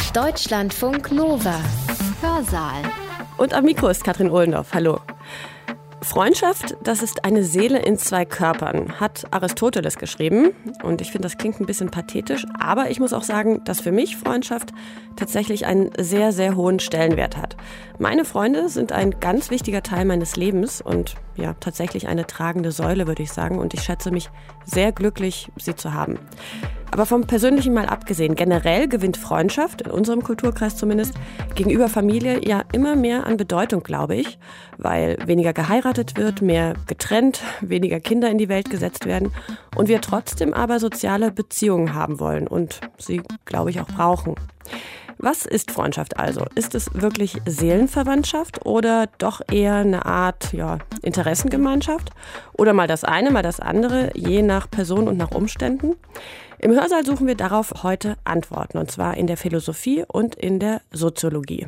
Deutschlandfunk Nova. Hörsaal. Und am Mikro ist Katrin Ohlendorf. Hallo. Freundschaft, das ist eine Seele in zwei Körpern, hat Aristoteles geschrieben. Und ich finde, das klingt ein bisschen pathetisch. Aber ich muss auch sagen, dass für mich Freundschaft tatsächlich einen sehr, sehr hohen Stellenwert hat. Meine Freunde sind ein ganz wichtiger Teil meines Lebens und ja, tatsächlich eine tragende Säule, würde ich sagen. Und ich schätze mich sehr glücklich, sie zu haben. Aber vom Persönlichen mal abgesehen, generell gewinnt Freundschaft, in unserem Kulturkreis zumindest, gegenüber Familie ja immer mehr an Bedeutung, glaube ich, weil weniger geheiratet wird, mehr getrennt, weniger Kinder in die Welt gesetzt werden und wir trotzdem aber soziale Beziehungen haben wollen und sie, glaube ich, auch brauchen. Was ist Freundschaft also? Ist es wirklich Seelenverwandtschaft oder doch eher eine Art Interessengemeinschaft? Oder mal das eine, mal das andere, je nach Person und nach Umständen? Im Hörsaal suchen wir darauf heute Antworten, und zwar in der Philosophie und in der Soziologie.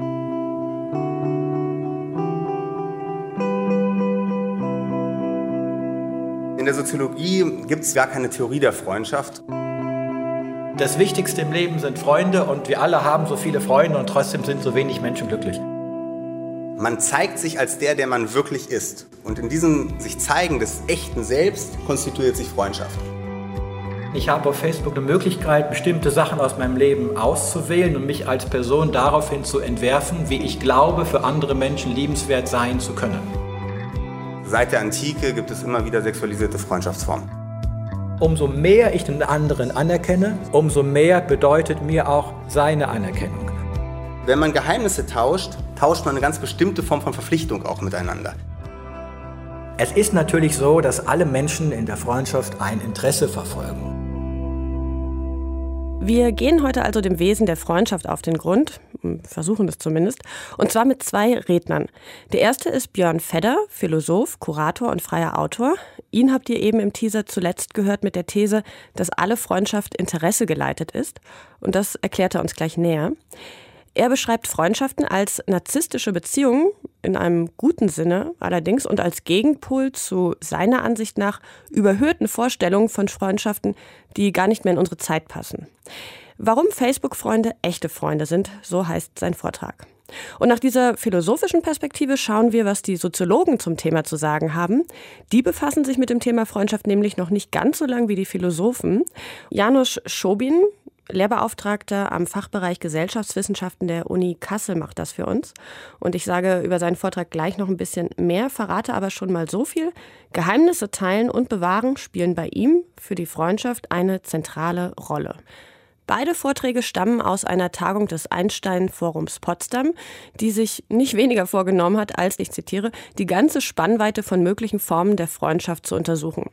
In der Soziologie gibt es gar keine Theorie der Freundschaft. Das Wichtigste im Leben sind Freunde und wir alle haben so viele Freunde und trotzdem sind so wenig Menschen glücklich. Man zeigt sich als der man wirklich ist. Und in diesem sich zeigen des echten Selbst konstituiert sich Freundschaft. Ich habe auf Facebook eine Möglichkeit, bestimmte Sachen aus meinem Leben auszuwählen und mich als Person daraufhin zu entwerfen, wie ich glaube, für andere Menschen liebenswert sein zu können. Seit der Antike gibt es immer wieder sexualisierte Freundschaftsformen. Umso mehr ich den anderen anerkenne, umso mehr bedeutet mir auch seine Anerkennung. Wenn man Geheimnisse tauscht, tauscht man eine ganz bestimmte Form von Verpflichtung auch miteinander. Es ist natürlich so, dass alle Menschen in der Freundschaft ein Interesse verfolgen. Wir gehen heute also dem Wesen der Freundschaft auf den Grund, versuchen das zumindest, und zwar mit zwei Rednern. Der erste ist Björn Fedder, Philosoph, Kurator und freier Autor. Ihn habt ihr eben im Teaser zuletzt gehört mit der These, dass alle Freundschaft Interesse geleitet ist. Und das erklärt er uns gleich näher. Er beschreibt Freundschaften als narzisstische Beziehungen, in einem guten Sinne allerdings, und als Gegenpol zu seiner Ansicht nach überhöhten Vorstellungen von Freundschaften, die gar nicht mehr in unsere Zeit passen. Warum Facebook-Freunde echte Freunde sind, so heißt sein Vortrag. Und nach dieser philosophischen Perspektive schauen wir, was die Soziologen zum Thema zu sagen haben. Die befassen sich mit dem Thema Freundschaft nämlich noch nicht ganz so lang wie die Philosophen. János Schobin, Lehrbeauftragter am Fachbereich Gesellschaftswissenschaften der Uni Kassel, macht das für uns. Und ich sage über seinen Vortrag gleich noch ein bisschen mehr, verrate aber schon mal so viel. Geheimnisse teilen und bewahren spielen bei ihm für die Freundschaft eine zentrale Rolle. Beide Vorträge stammen aus einer Tagung des Einstein-Forums Potsdam, die sich nicht weniger vorgenommen hat, als, ich zitiere, die ganze Spannweite von möglichen Formen der Freundschaft zu untersuchen.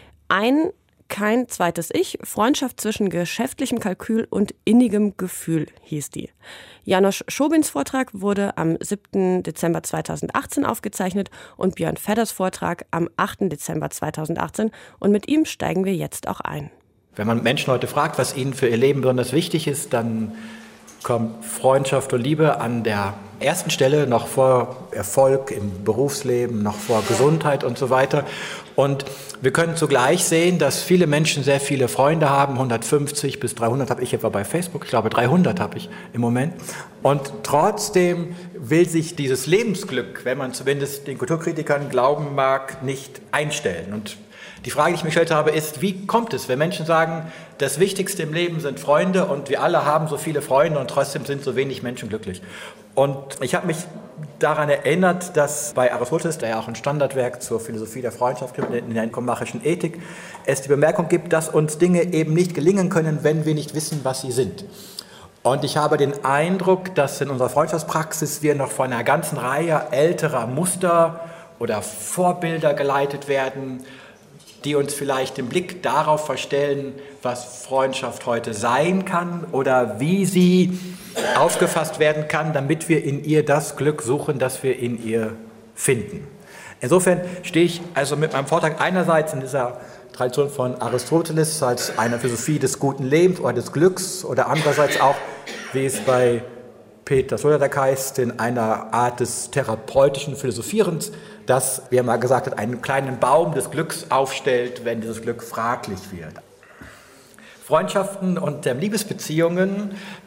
Kein zweites Ich, Freundschaft zwischen geschäftlichem Kalkül und innigem Gefühl hieß die. János Schobins Vortrag wurde am 7. Dezember 2018 aufgezeichnet und Björn Fedders Vortrag am 8. Dezember 2018. Und mit ihm steigen wir jetzt auch ein. Wenn man Menschen heute fragt, was ihnen für ihr Leben besonders wichtig ist, dann kommt Freundschaft und Liebe an der ersten Stelle, noch vor Erfolg im Berufsleben, noch vor Gesundheit und so weiter. Und wir können zugleich sehen, dass viele Menschen sehr viele Freunde haben, 150 bis 300 habe ich etwa bei Facebook, ich glaube 300 habe ich im Moment. Und trotzdem will sich dieses Lebensglück, wenn man zumindest den Kulturkritikern glauben mag, nicht einstellen. Und die Frage, die ich mir gestellt habe, ist, wie kommt es, wenn Menschen sagen, das Wichtigste im Leben sind Freunde und wir alle haben so viele Freunde und trotzdem sind so wenig Menschen glücklich? Und ich habe mich daran erinnert, dass bei Aristoteles, der ja auch ein Standardwerk zur Philosophie der Freundschaft gibt, in der nikomachischen Ethik, es die Bemerkung gibt, dass uns Dinge eben nicht gelingen können, wenn wir nicht wissen, was sie sind. Und ich habe den Eindruck, dass in unserer Freundschaftspraxis wir noch von einer ganzen Reihe älterer Muster oder Vorbilder geleitet werden, die uns vielleicht den Blick darauf verstellen, was Freundschaft heute sein kann oder wie sie aufgefasst werden kann, damit wir in ihr das Glück suchen, das wir in ihr finden. Insofern stehe ich also mit meinem Vortrag einerseits in dieser Tradition von Aristoteles als einer Philosophie des guten Lebens oder des Glücks oder andererseits auch, wie es bei Peter Sloterdijk heißt, in einer Art des therapeutischen Philosophierens, das, wie er mal gesagt hat, einen kleinen Baum des Glücks aufstellt, wenn dieses Glück fraglich wird. Freundschaften und Liebesbeziehungen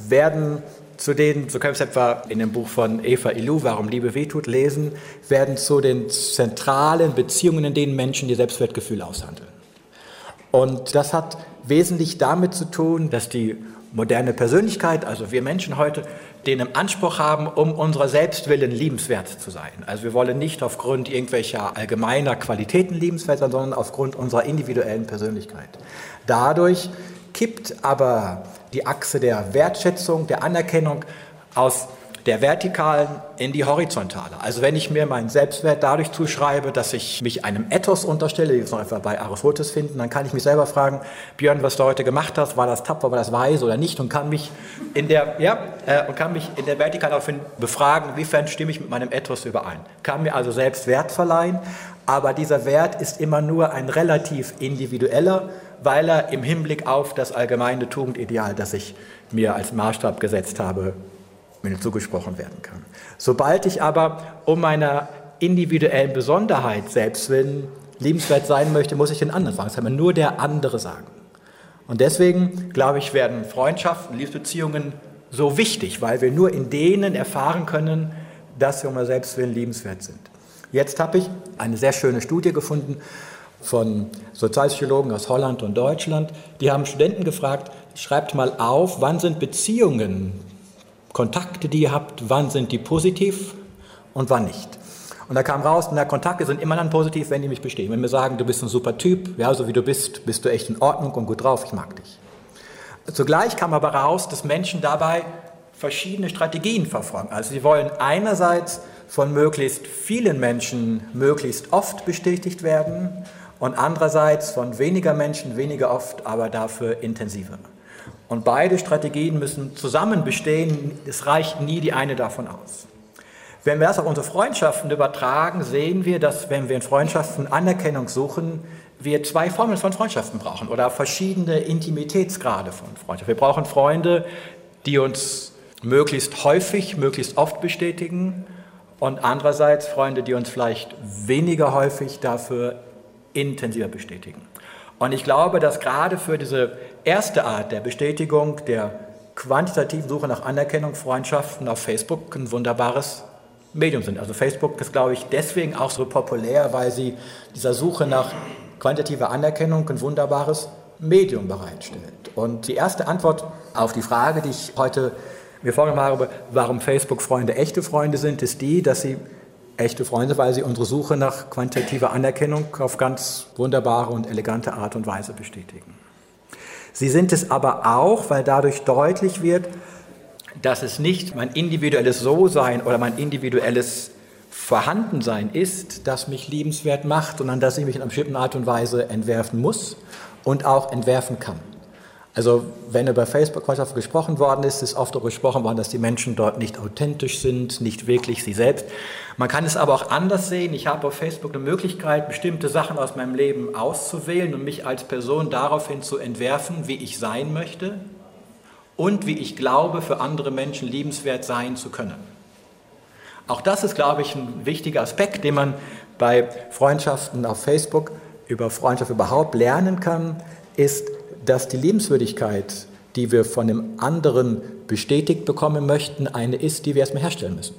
werden zu den, so können wir es etwa in dem Buch von Eva Illouz, Warum Liebe wehtut, lesen, werden zu den zentralen Beziehungen, in denen Menschen ihr Selbstwertgefühl aushandeln. Und das hat wesentlich damit zu tun, dass die moderne Persönlichkeit, also wir Menschen heute, den Anspruch haben, um unserer Selbstwillen liebenswert zu sein. Also wir wollen nicht aufgrund irgendwelcher allgemeiner Qualitäten liebenswert sein, sondern aufgrund unserer individuellen Persönlichkeit. Dadurch kippt aber die Achse der Wertschätzung, der Anerkennung aus der vertikalen in die horizontale. Also wenn ich mir meinen Selbstwert dadurch zuschreibe, dass ich mich einem Ethos unterstelle, wie wir es noch etwa bei Aristoteles finden, dann kann ich mich selber fragen, Björn, was du heute gemacht hast, war das tapfer, war das weise oder nicht, und kann mich in der Vertikalen daraufhin befragen, inwiefern stimme ich mit meinem Ethos überein. Kann mir also selbst Wert verleihen, aber dieser Wert ist immer nur ein relativ individueller, weil er im Hinblick auf das allgemeine Tugendideal, das ich mir als Maßstab gesetzt habe, mir zugesprochen werden kann. Sobald ich aber um meiner individuellen Besonderheit selbst liebenswert sein möchte, muss ich den anderen fragen. Das kann mir nur der andere sagen. Und deswegen, glaube ich, werden Freundschaften, Liebesbeziehungen so wichtig, weil wir nur in denen erfahren können, dass wir um unser Selbstwillen liebenswert sind. Jetzt habe ich eine sehr schöne Studie gefunden von Sozialpsychologen aus Holland und Deutschland. Die haben Studenten gefragt, schreibt mal auf, wann sind Beziehungen, Kontakte, die ihr habt, wann sind die positiv und wann nicht. Und da kam raus, Kontakte sind immer dann positiv, wenn die mich bestehen. Wenn wir sagen, du bist ein super Typ, ja, so wie du bist du echt in Ordnung und gut drauf, ich mag dich. Zugleich kam aber raus, dass Menschen dabei verschiedene Strategien verfolgen. Also sie wollen einerseits von möglichst vielen Menschen möglichst oft bestätigt werden und andererseits von weniger Menschen weniger oft, aber dafür intensiver. Und beide Strategien müssen zusammen bestehen, es reicht nie die eine davon aus. Wenn wir das auf unsere Freundschaften übertragen, sehen wir, dass wenn wir in Freundschaften Anerkennung suchen, wir zwei Formen von Freundschaften brauchen oder verschiedene Intimitätsgrade von Freundschaft. Wir brauchen Freunde, die uns möglichst häufig, möglichst oft bestätigen und andererseits Freunde, die uns vielleicht weniger häufig, dafür intensiver bestätigen. Und ich glaube, dass gerade für diese erste Art der Bestätigung, der quantitativen Suche nach Anerkennung, Freundschaften auf Facebook ein wunderbares Medium sind. Also Facebook ist, glaube ich, deswegen auch so populär, weil sie dieser Suche nach quantitativer Anerkennung ein wunderbares Medium bereitstellt. Und die erste Antwort auf die Frage, die ich heute mir vorgenommen habe, warum Facebook-Freunde echte Freunde sind, ist die, dass sie echte Freunde, weil sie unsere Suche nach quantitativer Anerkennung auf ganz wunderbare und elegante Art und Weise bestätigen. Sie sind es aber auch, weil dadurch deutlich wird, dass es nicht mein individuelles So-Sein oder mein individuelles Vorhandensein ist, das mich liebenswert macht, sondern dass ich mich in einer bestimmten Art und Weise entwerfen muss und auch entwerfen kann. Also wenn über Facebook-Freundschaften gesprochen worden ist, ist oft darüber gesprochen worden, dass die Menschen dort nicht authentisch sind, nicht wirklich sie selbst. Man kann es aber auch anders sehen. Ich habe auf Facebook eine Möglichkeit, bestimmte Sachen aus meinem Leben auszuwählen und mich als Person daraufhin zu entwerfen, wie ich sein möchte und wie ich glaube, für andere Menschen liebenswert sein zu können. Auch das ist, glaube ich, ein wichtiger Aspekt, den man bei Freundschaften auf Facebook, über Freundschaft überhaupt lernen kann, ist, dass die Liebenswürdigkeit, die wir von dem anderen bestätigt bekommen möchten, eine ist, die wir erstmal herstellen müssen.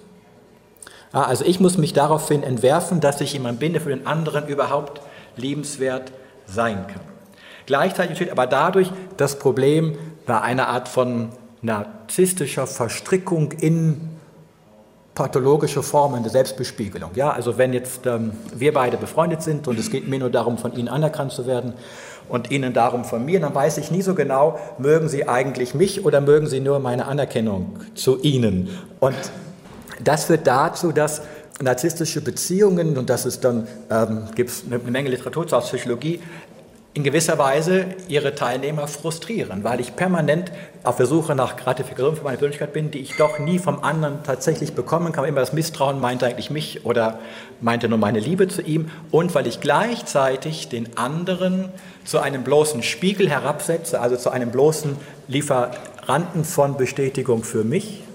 Also ich muss mich daraufhin entwerfen, dass ich jemand bin, der für den anderen überhaupt liebenswert sein kann. Gleichzeitig entsteht aber dadurch das Problem bei einer Art von narzisstischer Verstrickung in pathologische Formen der Selbstbespiegelung. Ja, also wenn jetzt wir beide befreundet sind und es geht mir nur darum, von Ihnen anerkannt zu werden und Ihnen darum von mir, dann weiß ich nie so genau, mögen Sie eigentlich mich oder mögen Sie nur meine Anerkennung zu Ihnen. Und das führt dazu, dass narzisstische Beziehungen, und das ist dann, gibt es eine Menge Literatur aus Psychologie, in gewisser Weise ihre Teilnehmer frustrieren, weil ich permanent auf der Suche nach Gratifikation für meine Persönlichkeit bin, die ich doch nie vom anderen tatsächlich bekommen kann. Immer das Misstrauen meinte eigentlich mich oder meinte nur meine Liebe zu ihm. Und weil ich gleichzeitig den anderen zu einem bloßen Spiegel herabsetze, also zu einem bloßen Lieferanten von Bestätigung für mich,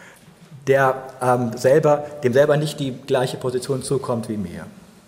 der dem selber nicht die gleiche Position zukommt wie mir.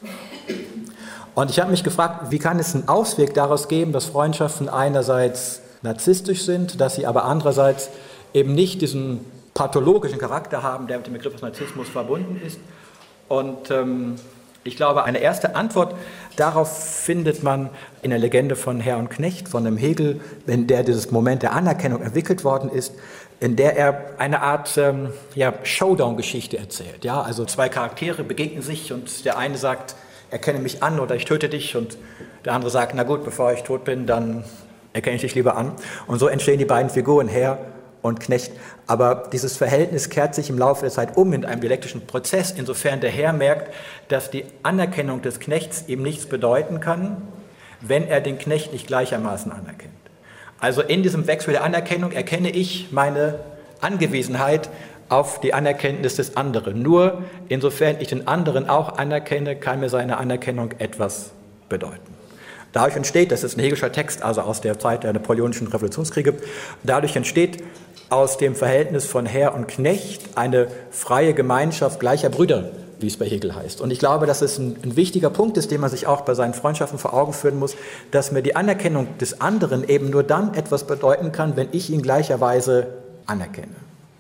Und ich habe mich gefragt, wie kann es einen Ausweg daraus geben, dass Freundschaften einerseits narzisstisch sind, dass sie aber andererseits eben nicht diesen pathologischen Charakter haben, der mit dem Begriff des Narzissmus verbunden ist. Und ich glaube, eine erste Antwort darauf findet man in der Legende von Herr und Knecht, von dem Hegel, in der dieses Moment der Anerkennung entwickelt worden ist, in der er eine Art Showdown-Geschichte erzählt. Ja, also zwei Charaktere begegnen sich und der eine sagt, erkenne mich an oder ich töte dich, und der andere sagt, na gut, bevor ich tot bin, dann erkenne ich dich lieber an. Und so entstehen die beiden Figuren, Herr und Knecht. Aber dieses Verhältnis kehrt sich im Laufe der Zeit um in einem dialektischen Prozess, insofern der Herr merkt, dass die Anerkennung des Knechts ihm nichts bedeuten kann, wenn er den Knecht nicht gleichermaßen anerkennt. Also in diesem Wechsel der Anerkennung erkenne ich meine Angewiesenheit auf die Anerkenntnis des anderen. Nur insofern ich den anderen auch anerkenne, kann mir seine Anerkennung etwas bedeuten. Dadurch entsteht, das ist ein hegelischer Text, also aus der Zeit der napoleonischen Revolutionskriege, dadurch entsteht aus dem Verhältnis von Herr und Knecht eine freie Gemeinschaft gleicher Brüder, wie es bei Hegel heißt. Und ich glaube, dass es ein wichtiger Punkt ist, den man sich auch bei seinen Freundschaften vor Augen führen muss, dass mir die Anerkennung des anderen eben nur dann etwas bedeuten kann, wenn ich ihn gleicherweise anerkenne.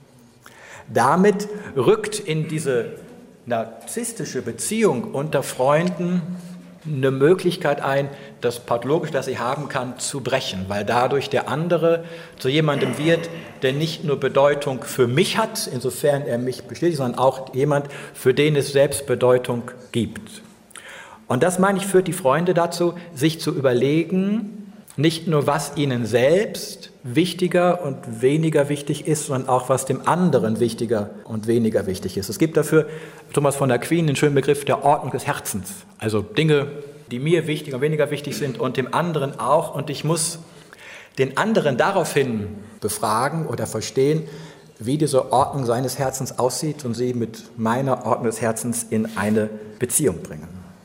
Damit rückt in diese narzisstische Beziehung unter Freunden eine Möglichkeit ein, das Pathologische, das sie haben kann, zu brechen, weil dadurch der andere zu jemandem wird, der nicht nur Bedeutung für mich hat, insofern er mich bestätigt, sondern auch jemand, für den es selbst Bedeutung gibt. Und das, meine ich, führt die Freunde dazu, sich zu überlegen, nicht nur, was ihnen selbst wichtiger und weniger wichtig ist, sondern auch, was dem anderen wichtiger und weniger wichtig ist. Es gibt dafür, Thomas von Aquin, den schönen Begriff der Ordnung des Herzens. Also Dinge, die mir wichtig und weniger wichtig sind und dem anderen auch. Und ich muss den anderen daraufhin befragen oder verstehen, wie diese Ordnung seines Herzens aussieht und sie mit meiner Ordnung des Herzens in eine Beziehung bringen.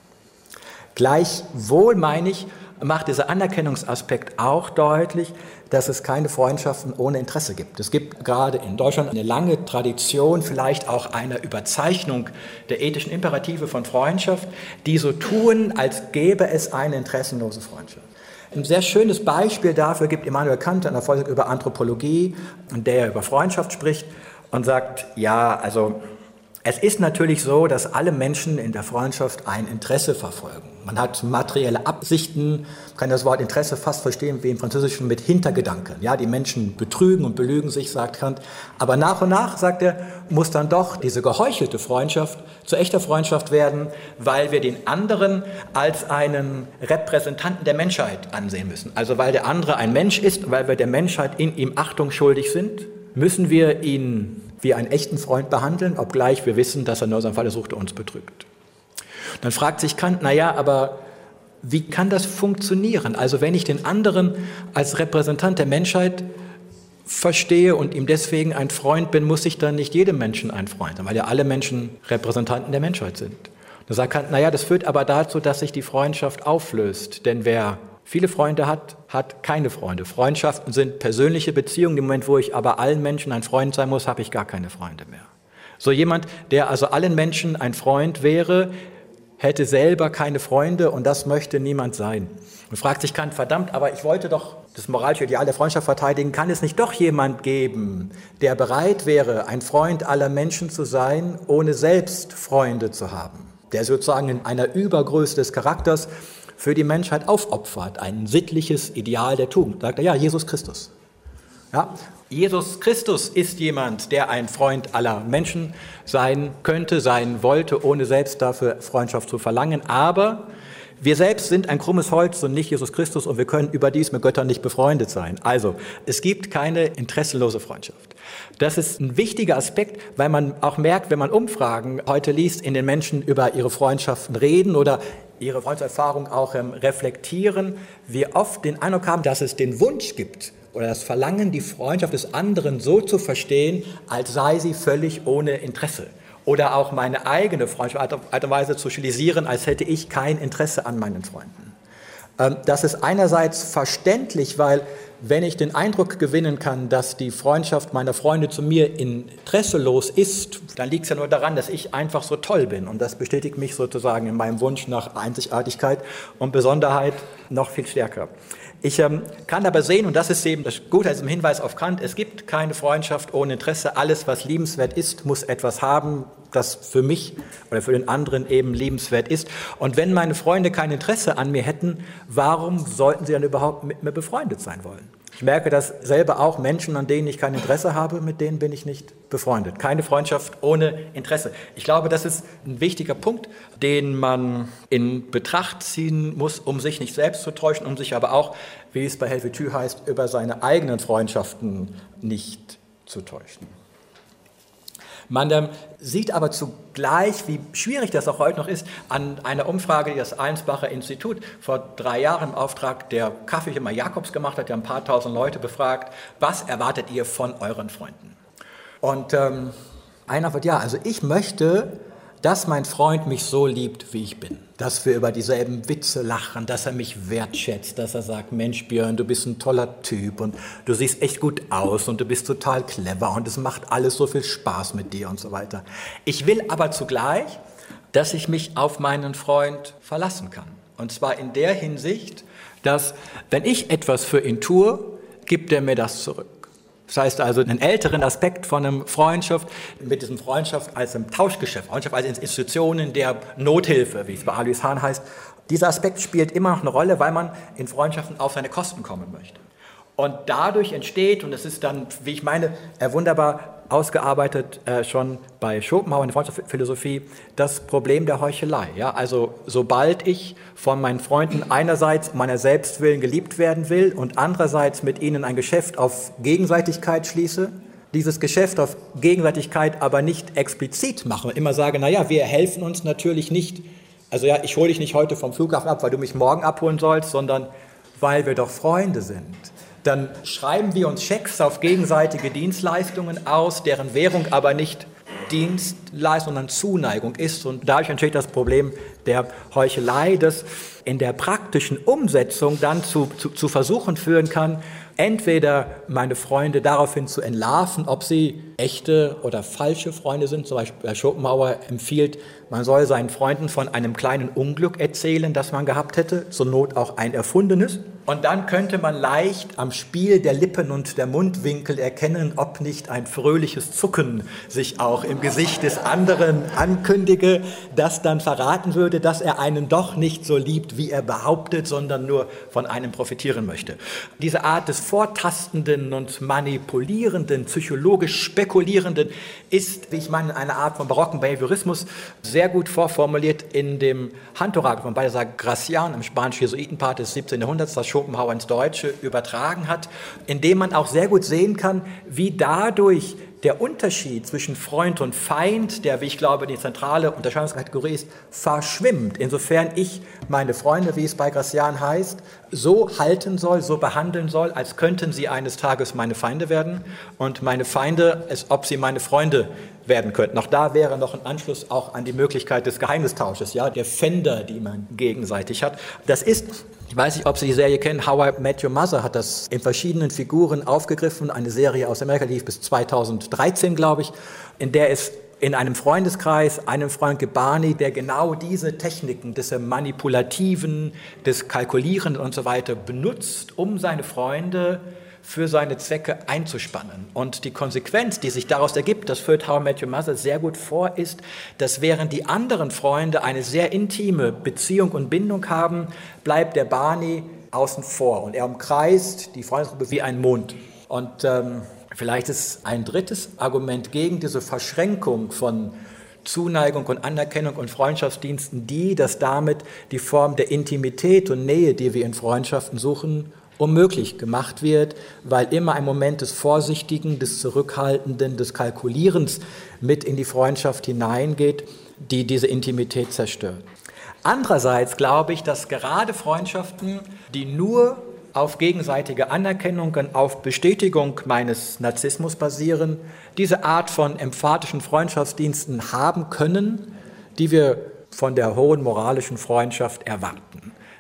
Gleichwohl, meine ich, macht dieser Anerkennungsaspekt auch deutlich, dass es keine Freundschaften ohne Interesse gibt. Es gibt gerade in Deutschland eine lange Tradition, vielleicht auch einer Überzeichnung der ethischen Imperative von Freundschaft, die so tun, als gäbe es eine interessenlose Freundschaft. Ein sehr schönes Beispiel dafür gibt Immanuel Kant in der Vorlesung über Anthropologie, in der er über Freundschaft spricht und sagt, ja, also es ist natürlich so, dass alle Menschen in der Freundschaft ein Interesse verfolgen. Man hat materielle Absichten, man kann das Wort Interesse fast verstehen wie im Französischen mit Hintergedanken. Ja, die Menschen betrügen und belügen sich, sagt Kant. Aber nach und nach, sagt er, muss dann doch diese geheuchelte Freundschaft zu echter Freundschaft werden, weil wir den anderen als einen Repräsentanten der Menschheit ansehen müssen. Also weil der andere ein Mensch ist, weil wir der Menschheit in ihm Achtung schuldig sind, müssen wir ihn wie einen echten Freund behandeln, obgleich wir wissen, dass er nur seinen Fall sucht und uns betrügt. Dann fragt sich Kant, naja, aber wie kann das funktionieren? Also wenn ich den anderen als Repräsentant der Menschheit verstehe und ihm deswegen ein Freund bin, muss ich dann nicht jedem Menschen ein Freund sein, weil ja alle Menschen Repräsentanten der Menschheit sind. Da sagt Kant, naja, das führt aber dazu, dass sich die Freundschaft auflöst, denn wer viele Freunde hat, hat keine Freunde. Freundschaften sind persönliche Beziehungen. Im Moment, wo ich aber allen Menschen ein Freund sein muss, habe ich gar keine Freunde mehr. So jemand, der also allen Menschen ein Freund wäre, hätte selber keine Freunde und das möchte niemand sein. Und fragt sich Kant, verdammt, aber ich wollte doch das moralische Ideal der Freundschaft verteidigen. Kann es nicht doch jemand geben, der bereit wäre, ein Freund aller Menschen zu sein, ohne selbst Freunde zu haben? Der sozusagen in einer Übergröße des Charakters für die Menschheit aufopfert, ein sittliches Ideal der Tugend. Sagt er, ja, Jesus Christus. Ja, Jesus Christus ist jemand, der ein Freund aller Menschen sein könnte, sein wollte, ohne selbst dafür Freundschaft zu verlangen. Aber wir selbst sind ein krummes Holz und nicht Jesus Christus und wir können überdies mit Göttern nicht befreundet sein. Also, es gibt keine interessenlose Freundschaft. Das ist ein wichtiger Aspekt, weil man auch merkt, wenn man Umfragen heute liest, in den Menschen über ihre Freundschaften reden oder ihre Freundschaftserfahrung auch reflektieren, wie oft den Eindruck haben, dass es den Wunsch gibt oder das Verlangen, die Freundschaft des anderen so zu verstehen, als sei sie völlig ohne Interesse. Oder auch meine eigene Freundschaft Art und Weise zu stilisieren, als hätte ich kein Interesse an meinen Freunden. Das ist einerseits verständlich, weil wenn ich den Eindruck gewinnen kann, dass die Freundschaft meiner Freunde zu mir interesselos ist, dann liegt es ja nur daran, dass ich einfach so toll bin. Und das bestätigt mich sozusagen in meinem Wunsch nach Einzigartigkeit und Besonderheit noch viel stärker. Ich kann aber sehen, und das ist eben das Gute als im Hinweis auf Kant, es gibt keine Freundschaft ohne Interesse. Alles, was liebenswert ist, muss etwas haben, das für mich oder für den anderen eben liebenswert ist. Und wenn meine Freunde kein Interesse an mir hätten, warum sollten sie dann überhaupt mit mir befreundet sein wollen? Ich merke das selber auch, Menschen, an denen ich kein Interesse habe, mit denen bin ich nicht befreundet. Keine Freundschaft ohne Interesse. Ich glaube, das ist ein wichtiger Punkt, den man in Betracht ziehen muss, um sich nicht selbst zu täuschen, um sich aber auch, wie es bei Helvetius heißt, über seine eigenen Freundschaften nicht zu täuschen. Man sieht aber zugleich, wie schwierig das auch heute noch ist, an einer Umfrage, die das Allensbacher Institut vor 3 Jahren im Auftrag der Kaffeefirma Jakobs gemacht hat, die haben ein paar tausend Leute befragt, was erwartet ihr von euren Freunden? Und einer wird, also ich möchte, dass mein Freund mich so liebt, wie ich bin. Dass wir über dieselben Witze lachen, dass er mich wertschätzt, dass er sagt, Mensch Björn, du bist ein toller Typ und du siehst echt gut aus und du bist total clever und es macht alles so viel Spaß mit dir und so weiter. Ich will aber zugleich, dass ich mich auf meinen Freund verlassen kann. Und zwar in der Hinsicht, dass wenn ich etwas für ihn tue, gibt er mir das zurück. Das heißt also, einen älteren Aspekt von einer Freundschaft, mit diesem Freundschaft als einem Tauschgeschäft, Freundschaft als Institutionen der Nothilfe, wie es bei Alois Hahn heißt, dieser Aspekt spielt immer noch eine Rolle, weil man in Freundschaften auf seine Kosten kommen möchte. Und dadurch entsteht, und das ist dann, wie ich meine, wunderbar ausgearbeitet schon bei Schopenhauer in der Freundschaftsphilosophie, das Problem der Heuchelei. Ja? Also sobald ich von meinen Freunden einerseits meiner selbst willen geliebt werden will und andererseits mit ihnen ein Geschäft auf Gegenseitigkeit schließe, dieses Geschäft auf Gegenseitigkeit aber nicht explizit mache und immer sage, wir helfen uns natürlich nicht, also ich hole dich nicht heute vom Flughafen ab, weil du mich morgen abholen sollst, sondern weil wir doch Freunde sind. Dann schreiben wir uns Schecks auf gegenseitige Dienstleistungen aus, deren Währung aber nicht Dienstleistung, sondern Zuneigung ist. Und dadurch entsteht das Problem der Heuchelei, das in der praktischen Umsetzung dann zu Versuchen führen kann, entweder meine Freunde daraufhin zu entlarven, ob sie echte oder falsche Freunde sind. Zum Beispiel Schopenhauer empfiehlt, man soll seinen Freunden von einem kleinen Unglück erzählen, das man gehabt hätte, zur Not auch ein erfundenes. Und dann könnte man leicht am Spiel der Lippen und der Mundwinkel erkennen, ob nicht ein fröhliches Zucken sich auch im Gesicht des anderen ankündige, das dann verraten würde, dass er einen doch nicht so liebt, wie er behauptet, sondern nur von einem profitieren möchte. Diese Art des Vortastenden und Manipulierenden, psychologisch Spekulierenden ist, wie ich meine, eine Art von barocken Behaviorismus, sehr gut vorformuliert in dem Handtorakel von Balthasar Gracian, im spanischen-Jesuitenpaar des 17. Jahrhunderts, das Schopenhauer ins Deutsche übertragen hat, in dem man auch sehr gut sehen kann, wie dadurch der Unterschied zwischen Freund und Feind, der, wie ich glaube, die zentrale Unterscheidungskategorie ist, verschwimmt. Insofern ich meine Freunde, wie es bei Gracian heißt, so halten soll, so behandeln soll, als könnten sie eines Tages meine Feinde werden und meine Feinde, als ob sie meine Freunde werden könnten. Auch da wäre noch ein Anschluss auch an die Möglichkeit des Geheimnistausches, der Pfänder, die man gegenseitig hat. Das ist, ich weiß nicht, ob Sie die Serie kennen, How I Met Your Mother hat das in verschiedenen Figuren aufgegriffen, eine Serie aus Amerika, die lief bis 2013, glaube ich, in der es in einem Freundeskreis einen Freund gibt, Barney, der genau diese Techniken des Manipulativen, des Kalkulierenden und so weiter benutzt, um seine Freunde für seine Zwecke einzuspannen. Und die Konsequenz, die sich daraus ergibt, das führt How I Met Your Mother sehr gut vor, ist, dass während die anderen Freunde eine sehr intime Beziehung und Bindung haben, bleibt der Barney außen vor und er umkreist die Freundesgruppe wie ein Mond. Und vielleicht ist ein drittes Argument gegen diese Verschränkung von Zuneigung und Anerkennung und Freundschaftsdiensten dass damit die Form der Intimität und Nähe, die wir in Freundschaften suchen, unmöglich gemacht wird, weil immer ein Moment des Vorsichtigen, des Zurückhaltenden, des Kalkulierens mit in die Freundschaft hineingeht, die diese Intimität zerstört. Andererseits glaube ich, dass gerade Freundschaften, die nur auf gegenseitige Anerkennung und auf Bestätigung meines Narzissmus basieren, diese Art von emphatischen Freundschaftsdiensten haben können, die wir von der hohen moralischen Freundschaft erwarten.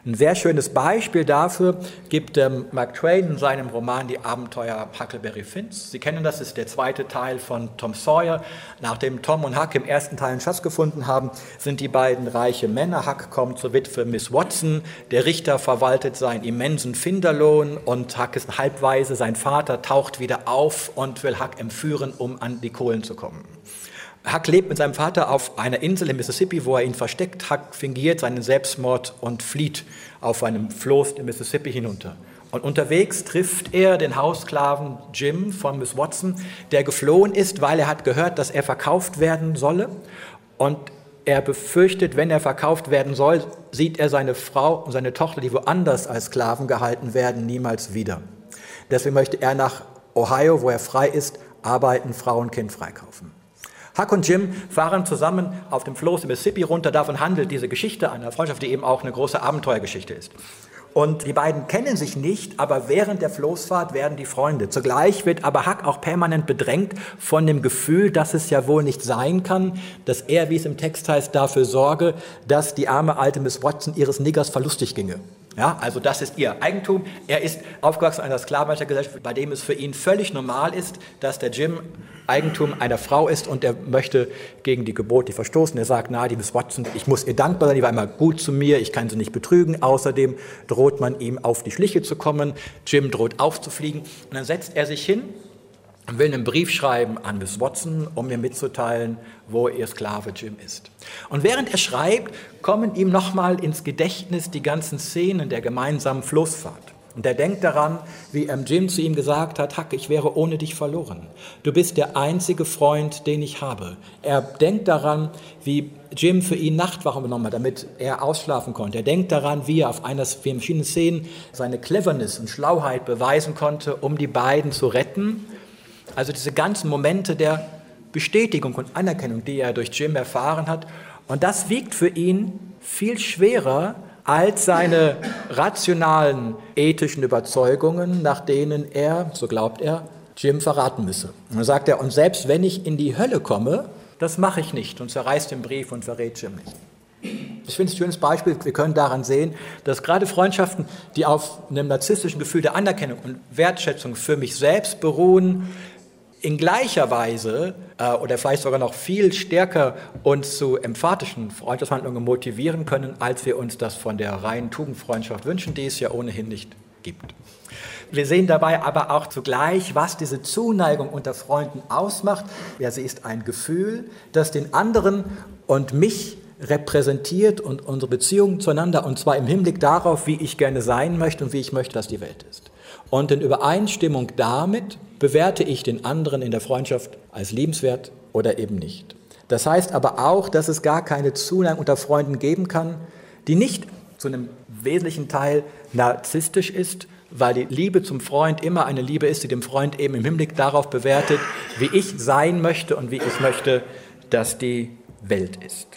Ein sehr schönes Beispiel dafür gibt Mark Twain in seinem Roman Die Abenteuer Huckleberry Finns. Sie kennen das, ist der zweite Teil von Tom Sawyer. Nachdem Tom und Huck im ersten Teil einen Schatz gefunden haben, sind die beiden reiche Männer. Huck kommt zur Witwe Miss Watson, der Richter verwaltet seinen immensen Finderlohn und Huck ist halbweise. Sein Vater taucht wieder auf und will Huck entführen, um an die Kohlen zu kommen. Huck lebt mit seinem Vater auf einer Insel im Mississippi, wo er ihn versteckt. Huck fingiert seinen Selbstmord und flieht auf einem Floß im Mississippi hinunter. Und unterwegs trifft er den Haussklaven Jim von Miss Watson, der geflohen ist, weil er hat gehört, dass er verkauft werden solle. Und er befürchtet, wenn er verkauft werden soll, sieht er seine Frau und seine Tochter, die woanders als Sklaven gehalten werden, niemals wieder. Deswegen möchte er nach Ohio, wo er frei ist, arbeiten, Frau und Kind freikaufen. Huck und Jim fahren zusammen auf dem Floß im Mississippi runter. Davon handelt diese Geschichte einer Freundschaft, die eben auch eine große Abenteuergeschichte ist. Und die beiden kennen sich nicht, aber während der Floßfahrt werden die Freunde. Zugleich wird aber Huck auch permanent bedrängt von dem Gefühl, dass es ja wohl nicht sein kann, dass er, wie es im Text heißt, dafür sorge, dass die arme alte Miss Watson ihres Niggers verlustig ginge. Ja, also das ist ihr Eigentum. Er ist aufgewachsen in einer Sklavenhaltergesellschaft, bei dem es für ihn völlig normal ist, dass der Jim Eigentum einer Frau ist und er möchte gegen die Gebote verstoßen. Er sagt, na, die Miss Watson, ich muss ihr dankbar sein, die war immer gut zu mir, ich kann sie nicht betrügen. Außerdem droht man ihm auf die Schliche zu kommen. Jim droht aufzufliegen und dann setzt er sich hin und will einen Brief schreiben an Miss Watson, um ihr mitzuteilen, wo ihr Sklave Jim ist. Und während er schreibt, kommen ihm nochmal ins Gedächtnis die ganzen Szenen der gemeinsamen Floßfahrt. Und er denkt daran, wie Jim zu ihm gesagt hat, Huck, ich wäre ohne dich verloren. Du bist der einzige Freund, den ich habe. Er denkt daran, wie Jim für ihn Nachtwache genommen hat, damit er ausschlafen konnte. Er denkt daran, wie er in verschiedenen Szenen seine Cleverness und Schlauheit beweisen konnte, um die beiden zu retten. Also diese ganzen Momente der Bestätigung und Anerkennung, die er durch Jim erfahren hat. Und das wiegt für ihn viel schwerer als seine rationalen, ethischen Überzeugungen, nach denen er, so glaubt er, Jim verraten müsse. Und dann sagt er, und selbst wenn ich in die Hölle komme, das mache ich nicht und zerreißt den Brief und verrät Jim nicht. Ich finde es ein schönes Beispiel, wir können daran sehen, dass gerade Freundschaften, die auf einem narzisstischen Gefühl der Anerkennung und Wertschätzung für mich selbst beruhen, in gleicher Weise oder vielleicht sogar noch viel stärker uns zu emphatischen Freundschaftshandlungen motivieren können, als wir uns das von der reinen Tugendfreundschaft wünschen, die es ja ohnehin nicht gibt. Wir sehen dabei aber auch zugleich, was diese Zuneigung unter Freunden ausmacht. Ja, sie ist ein Gefühl, das den anderen und mich repräsentiert und unsere Beziehungen zueinander, und zwar im Hinblick darauf, wie ich gerne sein möchte und wie ich möchte, dass die Welt ist. Und in Übereinstimmung damit bewerte ich den anderen in der Freundschaft als liebenswert oder eben nicht. Das heißt aber auch, dass es gar keine Zuneigung unter Freunden geben kann, die nicht zu einem wesentlichen Teil narzisstisch ist, weil die Liebe zum Freund immer eine Liebe ist, die dem Freund eben im Hinblick darauf bewertet, wie ich sein möchte und wie ich möchte, dass die Welt ist.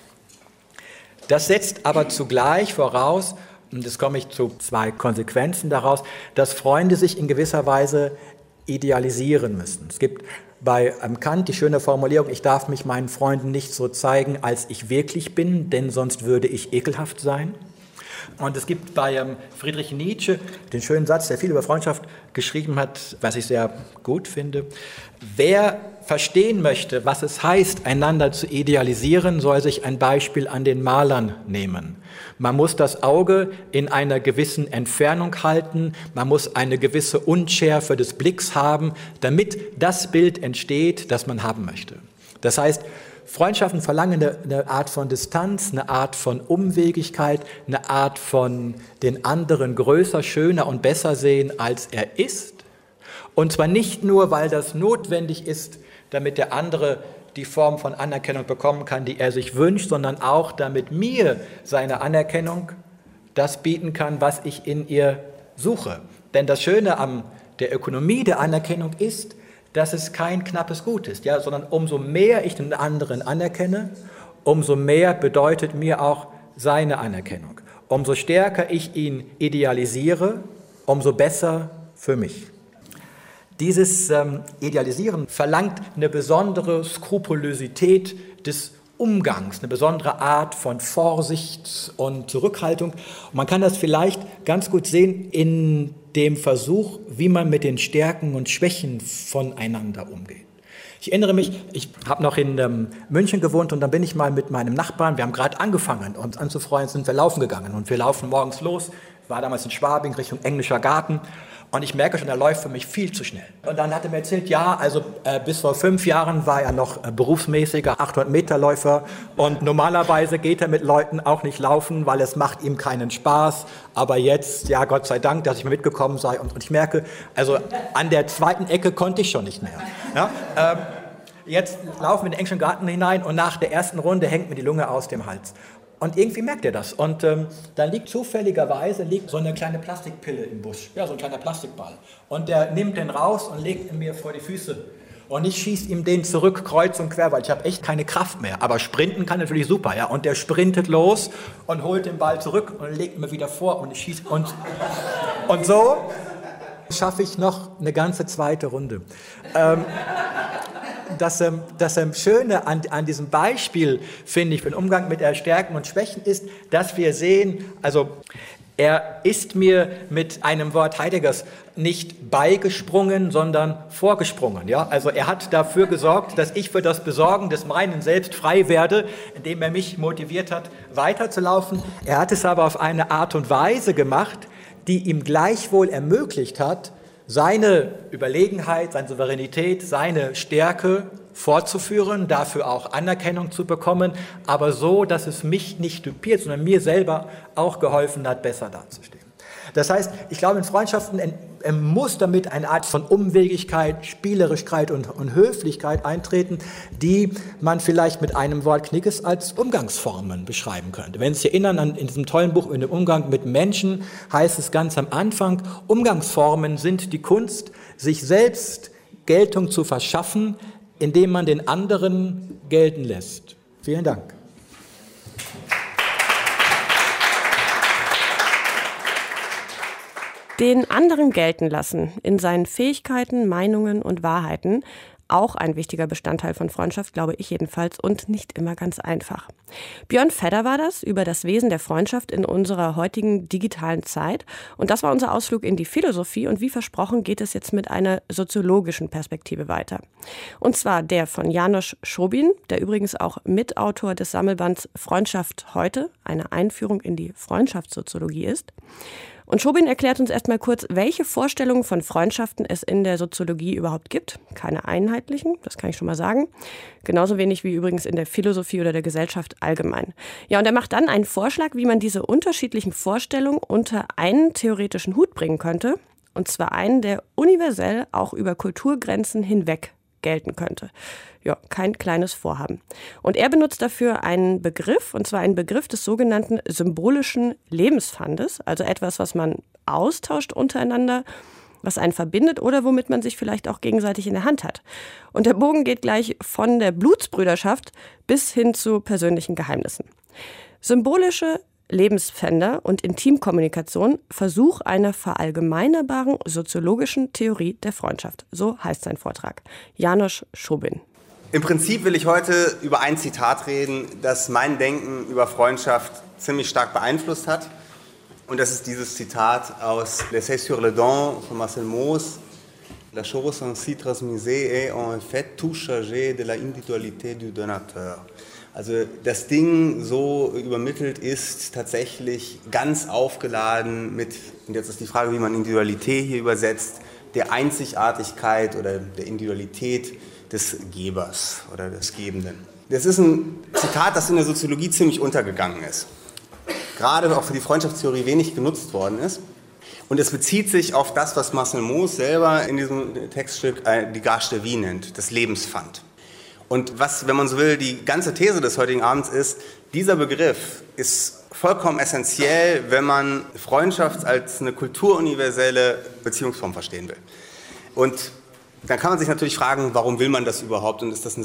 Das setzt aber zugleich voraus, und jetzt komme ich zu zwei Konsequenzen daraus, dass Freunde sich in gewisser Weise idealisieren müssen. Es gibt bei Kant die schöne Formulierung, ich darf mich meinen Freunden nicht so zeigen, als ich wirklich bin, denn sonst würde ich ekelhaft sein. Und es gibt bei Friedrich Nietzsche den schönen Satz, der viel über Freundschaft geschrieben hat, was ich sehr gut finde. Wer verstehen möchte, was es heißt, einander zu idealisieren, soll sich ein Beispiel an den Malern nehmen. Man muss das Auge in einer gewissen Entfernung halten, man muss eine gewisse Unschärfe des Blicks haben, damit das Bild entsteht, das man haben möchte. Das heißt, Freundschaften verlangen eine Art von Distanz, eine Art von Umwegigkeit, eine Art von den anderen größer, schöner und besser sehen, als er ist. Und zwar nicht nur, weil das notwendig ist, damit der andere die Form von Anerkennung bekommen kann, die er sich wünscht, sondern auch, damit mir seine Anerkennung das bieten kann, was ich in ihr suche. Denn das Schöne an der Ökonomie der Anerkennung ist, dass es kein knappes Gut ist, ja, sondern umso mehr ich den anderen anerkenne, umso mehr bedeutet mir auch seine Anerkennung. Umso stärker ich ihn idealisiere, umso besser für mich. Dieses Idealisieren verlangt eine besondere Skrupulosität des Umgangs, eine besondere Art von Vorsicht und Zurückhaltung. Und man kann das vielleicht ganz gut sehen in dem Versuch, wie man mit den Stärken und Schwächen voneinander umgeht. Ich erinnere mich, ich habe noch in München gewohnt und dann bin ich mal mit meinem Nachbarn, wir haben gerade angefangen, uns anzufreuen, sind wir laufen gegangen und wir laufen morgens los. Ich war damals in Schwabing, Richtung Englischer Garten. Und ich merke schon, er läuft für mich viel zu schnell. Und dann hat er mir erzählt, ja, also bis vor 5 Jahren war er noch berufsmäßiger 800-Meter-Läufer. Und normalerweise geht er mit Leuten auch nicht laufen, weil es macht ihm keinen Spaß. Aber jetzt, ja, Gott sei Dank, dass ich mitgekommen sei. Und ich merke, also an der zweiten Ecke konnte ich schon nicht mehr. Ja? Jetzt laufen wir in den englischen Garten hinein und nach der ersten Runde hängt mir die Lunge aus dem Hals. Und irgendwie merkt er das. Und dann liegt zufälligerweise so eine kleine Plastikpille im Busch. Ja, so ein kleiner Plastikball. Und der nimmt den raus und legt ihn mir vor die Füße. Und ich schieße ihm den zurück, kreuz und quer, weil ich habe echt keine Kraft mehr. Aber sprinten kann natürlich super, ja. Und der sprintet los und holt den Ball zurück und legt ihn mir wieder vor. Und ich schieße. Und so schaffe ich noch eine ganze zweite Runde. Das Schöne an diesem Beispiel, finde ich, im Umgang mit Stärken und Schwächen ist, dass wir sehen, also er ist mir mit einem Wort Heideggers nicht beigesprungen, sondern vorgesprungen. Ja? Also er hat dafür gesorgt, dass ich für das Besorgen des meinen Selbst frei werde, indem er mich motiviert hat, weiterzulaufen. Er hat es aber auf eine Art und Weise gemacht, die ihm gleichwohl ermöglicht hat, seine Überlegenheit, seine Souveränität, seine Stärke fortzuführen, dafür auch Anerkennung zu bekommen, aber so, dass es mich nicht düpiert, sondern mir selber auch geholfen hat, besser dazustehen. Das heißt, ich glaube, in Freundschaften muss damit eine Art von Umwegigkeit, Spielerischkeit und Höflichkeit eintreten, die man vielleicht mit einem Wort Knigges als Umgangsformen beschreiben könnte. Wenn Sie sich erinnern, in diesem tollen Buch in dem Umgang mit Menschen, heißt es ganz am Anfang, Umgangsformen sind die Kunst, sich selbst Geltung zu verschaffen, indem man den anderen gelten lässt. Vielen Dank. Den anderen gelten lassen in seinen Fähigkeiten, Meinungen und Wahrheiten. Auch ein wichtiger Bestandteil von Freundschaft, glaube ich jedenfalls, und nicht immer ganz einfach. Björn Fedder war das über das Wesen der Freundschaft in unserer heutigen digitalen Zeit. Und das war unser Ausflug in die Philosophie. Und wie versprochen geht es jetzt mit einer soziologischen Perspektive weiter. Und zwar der von János Schobin, der übrigens auch Mitautor des Sammelbands Freundschaft heute, eine Einführung in die Freundschaftssoziologie ist. Und Schobin erklärt uns erstmal kurz, welche Vorstellungen von Freundschaften es in der Soziologie überhaupt gibt. Keine einheitlichen, das kann ich schon mal sagen. Genauso wenig wie übrigens in der Philosophie oder der Gesellschaft allgemein. Ja, und er macht dann einen Vorschlag, wie man diese unterschiedlichen Vorstellungen unter einen theoretischen Hut bringen könnte. Und zwar einen, der universell auch über Kulturgrenzen hinweg gelten könnte. Ja, kein kleines Vorhaben. Und er benutzt dafür einen Begriff, und zwar einen Begriff des sogenannten symbolischen Lebenspfandes, also etwas, was man austauscht untereinander, was einen verbindet oder womit man sich vielleicht auch gegenseitig in der Hand hat. Und der Bogen geht gleich von der Blutsbrüderschaft bis hin zu persönlichen Geheimnissen. Symbolische Lebenspfänder und Intimkommunikation, Versuch einer verallgemeinerbaren soziologischen Theorie der Freundschaft. So heißt sein Vortrag. János Schobin. Im Prinzip will ich heute über ein Zitat reden, das mein Denken über Freundschaft ziemlich stark beeinflusst hat. Und das ist dieses Zitat aus L'Essai sur le don von Marcel Mauss. La chose ainsi transmise est en fait tout chargé de la individualité du donateur. Also das Ding so übermittelt ist tatsächlich ganz aufgeladen mit, und jetzt ist die Frage, wie man Individualität hier übersetzt, der Einzigartigkeit oder der Individualität des Gebers oder des Gebenden. Das ist ein Zitat, das in der Soziologie ziemlich untergegangen ist. Gerade auch für die Freundschaftstheorie wenig genutzt worden ist. Und es bezieht sich auf das, was Marcel Mauss selber in diesem Textstück die Gage de vie nennt, das Lebenspfand. Und was, wenn man so will, die ganze These des heutigen Abends ist, dieser Begriff ist vollkommen essentiell, wenn man Freundschaft als eine kulturuniverselle Beziehungsform verstehen will. Und dann kann man sich natürlich fragen, warum will man das überhaupt und ist das ein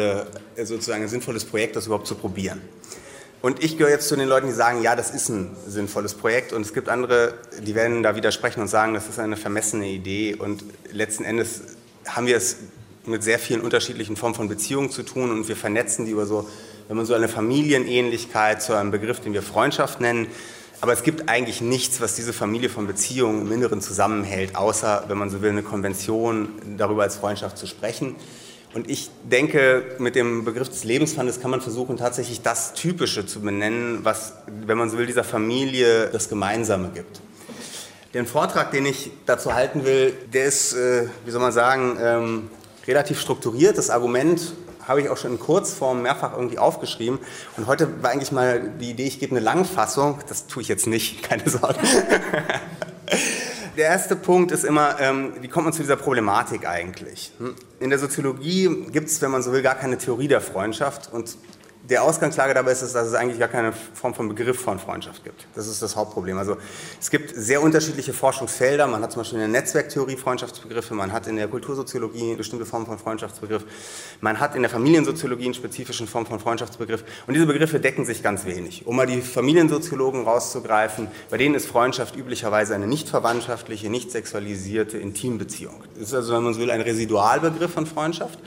sinnvolles Projekt, das überhaupt zu probieren? Und ich gehöre jetzt zu den Leuten, die sagen, ja, das ist ein sinnvolles Projekt, und es gibt andere, die werden da widersprechen und sagen, das ist eine vermessene Idee, und letzten Endes haben wir es mit sehr vielen unterschiedlichen Formen von Beziehungen zu tun und wir vernetzen die über so wenn man so eine Familienähnlichkeit zu einem Begriff, den wir Freundschaft nennen. Aber es gibt eigentlich nichts, was diese Familie von Beziehungen im Inneren zusammenhält, außer, wenn man so will, eine Konvention, darüber als Freundschaft zu sprechen. Und ich denke, mit dem Begriff des Lebensfandes kann man versuchen, tatsächlich das Typische zu benennen, was, wenn man so will, dieser Familie das Gemeinsame gibt. Den Vortrag, den ich dazu halten will, der ist, wie soll man sagen, relativ strukturiert. Das Argument habe ich auch schon in Kurzform mehrfach irgendwie aufgeschrieben. Und heute war eigentlich mal die Idee, ich gebe eine Langfassung. Das tue ich jetzt nicht, keine Sorge. Der erste Punkt ist immer, wie kommt man zu dieser Problematik eigentlich? In der Soziologie gibt es, wenn man so will, gar keine Theorie der Freundschaft. Und der Ausgangslage dabei ist, dass es eigentlich gar keine Form von Begriff von Freundschaft gibt. Das ist das Hauptproblem. Also es gibt sehr unterschiedliche Forschungsfelder. Man hat zum Beispiel in der Netzwerktheorie Freundschaftsbegriffe, man hat in der Kultursoziologie eine bestimmte Form von Freundschaftsbegriff, man hat in der Familiensoziologie eine spezifische Form von Freundschaftsbegriff. Und diese Begriffe decken sich ganz wenig. Um mal die Familiensoziologen rauszugreifen, bei denen ist Freundschaft üblicherweise eine nicht verwandtschaftliche, nicht sexualisierte Intimbeziehung. Das ist also, wenn man so will, ein Residualbegriff von Freundschaft.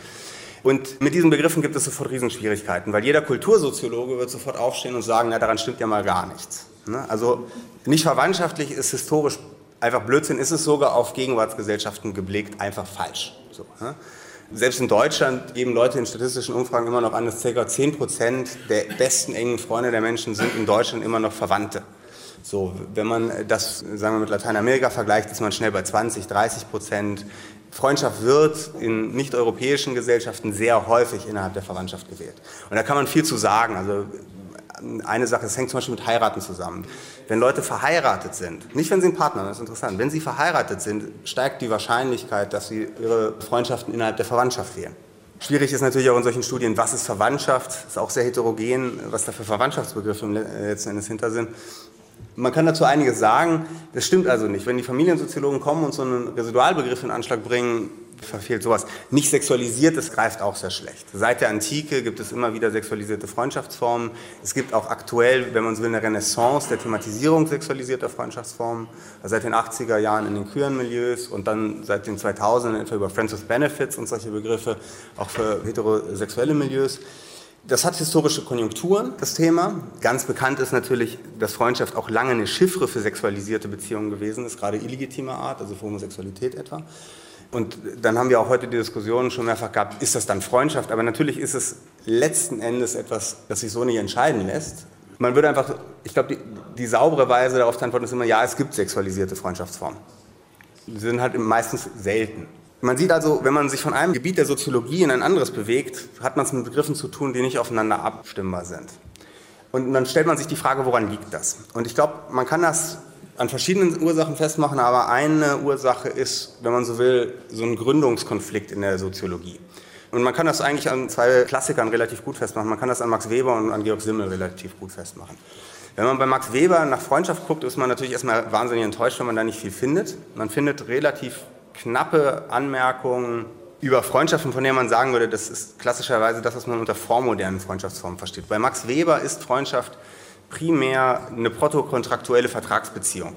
Und mit diesen Begriffen gibt es sofort Riesenschwierigkeiten, weil jeder Kultursoziologe wird sofort aufstehen und sagen, na, daran stimmt ja mal gar nichts. Also nicht verwandtschaftlich ist historisch einfach Blödsinn, ist es sogar auf Gegenwartsgesellschaften geblickt einfach falsch. So, Selbst in Deutschland geben Leute in statistischen Umfragen immer noch an, dass ca. 10% der besten engen Freunde der Menschen sind in Deutschland immer noch Verwandte. So, wenn man das, sagen wir, mit Lateinamerika vergleicht, ist man schnell bei 20-30%. Freundschaft wird in nicht-europäischen Gesellschaften sehr häufig innerhalb der Verwandtschaft gewählt. Und da kann man viel zu sagen. Also eine Sache, es hängt zum Beispiel mit Heiraten zusammen. Wenn Leute verheiratet sind, nicht wenn sie einen Partner haben, das ist interessant, wenn sie verheiratet sind, steigt die Wahrscheinlichkeit, dass sie ihre Freundschaften innerhalb der Verwandtschaft wählen. Schwierig ist natürlich auch in solchen Studien, was ist Verwandtschaft? Das ist auch sehr heterogen, was da für Verwandtschaftsbegriffe letzten Endes hinter sind. Man kann dazu einiges sagen, das stimmt also nicht. Wenn die Familiensoziologen kommen und so einen Residualbegriff in Anschlag bringen, verfehlt sowas. Nicht sexualisiertes greift auch sehr schlecht. Seit der Antike gibt es immer wieder sexualisierte Freundschaftsformen. Es gibt auch aktuell, wenn man so will, eine Renaissance der Thematisierung sexualisierter Freundschaftsformen. Also seit den 80er Jahren in den queeren Milieus und dann seit den 2000ern etwa über Friends with Benefits und solche Begriffe, auch für heterosexuelle Milieus. Das hat historische Konjunkturen, das Thema. Ganz bekannt ist natürlich, dass Freundschaft auch lange eine Chiffre für sexualisierte Beziehungen gewesen ist, gerade illegitimer Art, also für Homosexualität etwa. Und dann haben wir auch heute die Diskussion schon mehrfach gehabt, ist das dann Freundschaft? Aber natürlich ist es letzten Endes etwas, das sich so nicht entscheiden lässt. Man würde einfach, ich glaube, die saubere Weise darauf zu antworten ist immer, ja, es gibt sexualisierte Freundschaftsformen. Sie sind halt meistens selten. Man sieht also, wenn man sich von einem Gebiet der Soziologie in ein anderes bewegt, hat man es mit Begriffen zu tun, die nicht aufeinander abstimmbar sind. Und dann stellt man sich die Frage, woran liegt das? Und ich glaube, man kann das an verschiedenen Ursachen festmachen, aber eine Ursache ist, wenn man so will, so ein Gründungskonflikt in der Soziologie. Und man kann das eigentlich an zwei Klassikern relativ gut festmachen. Man kann das an Max Weber und an Georg Simmel relativ gut festmachen. Wenn man bei Max Weber nach Freundschaft guckt, ist man natürlich erstmal wahnsinnig enttäuscht, wenn man da nicht viel findet. Man findet relativ knappe Anmerkungen über Freundschaften, von denen man sagen würde, das ist klassischerweise das, was man unter vormodernen Freundschaftsformen versteht. Bei Max Weber ist Freundschaft primär eine protokontraktuelle Vertragsbeziehung.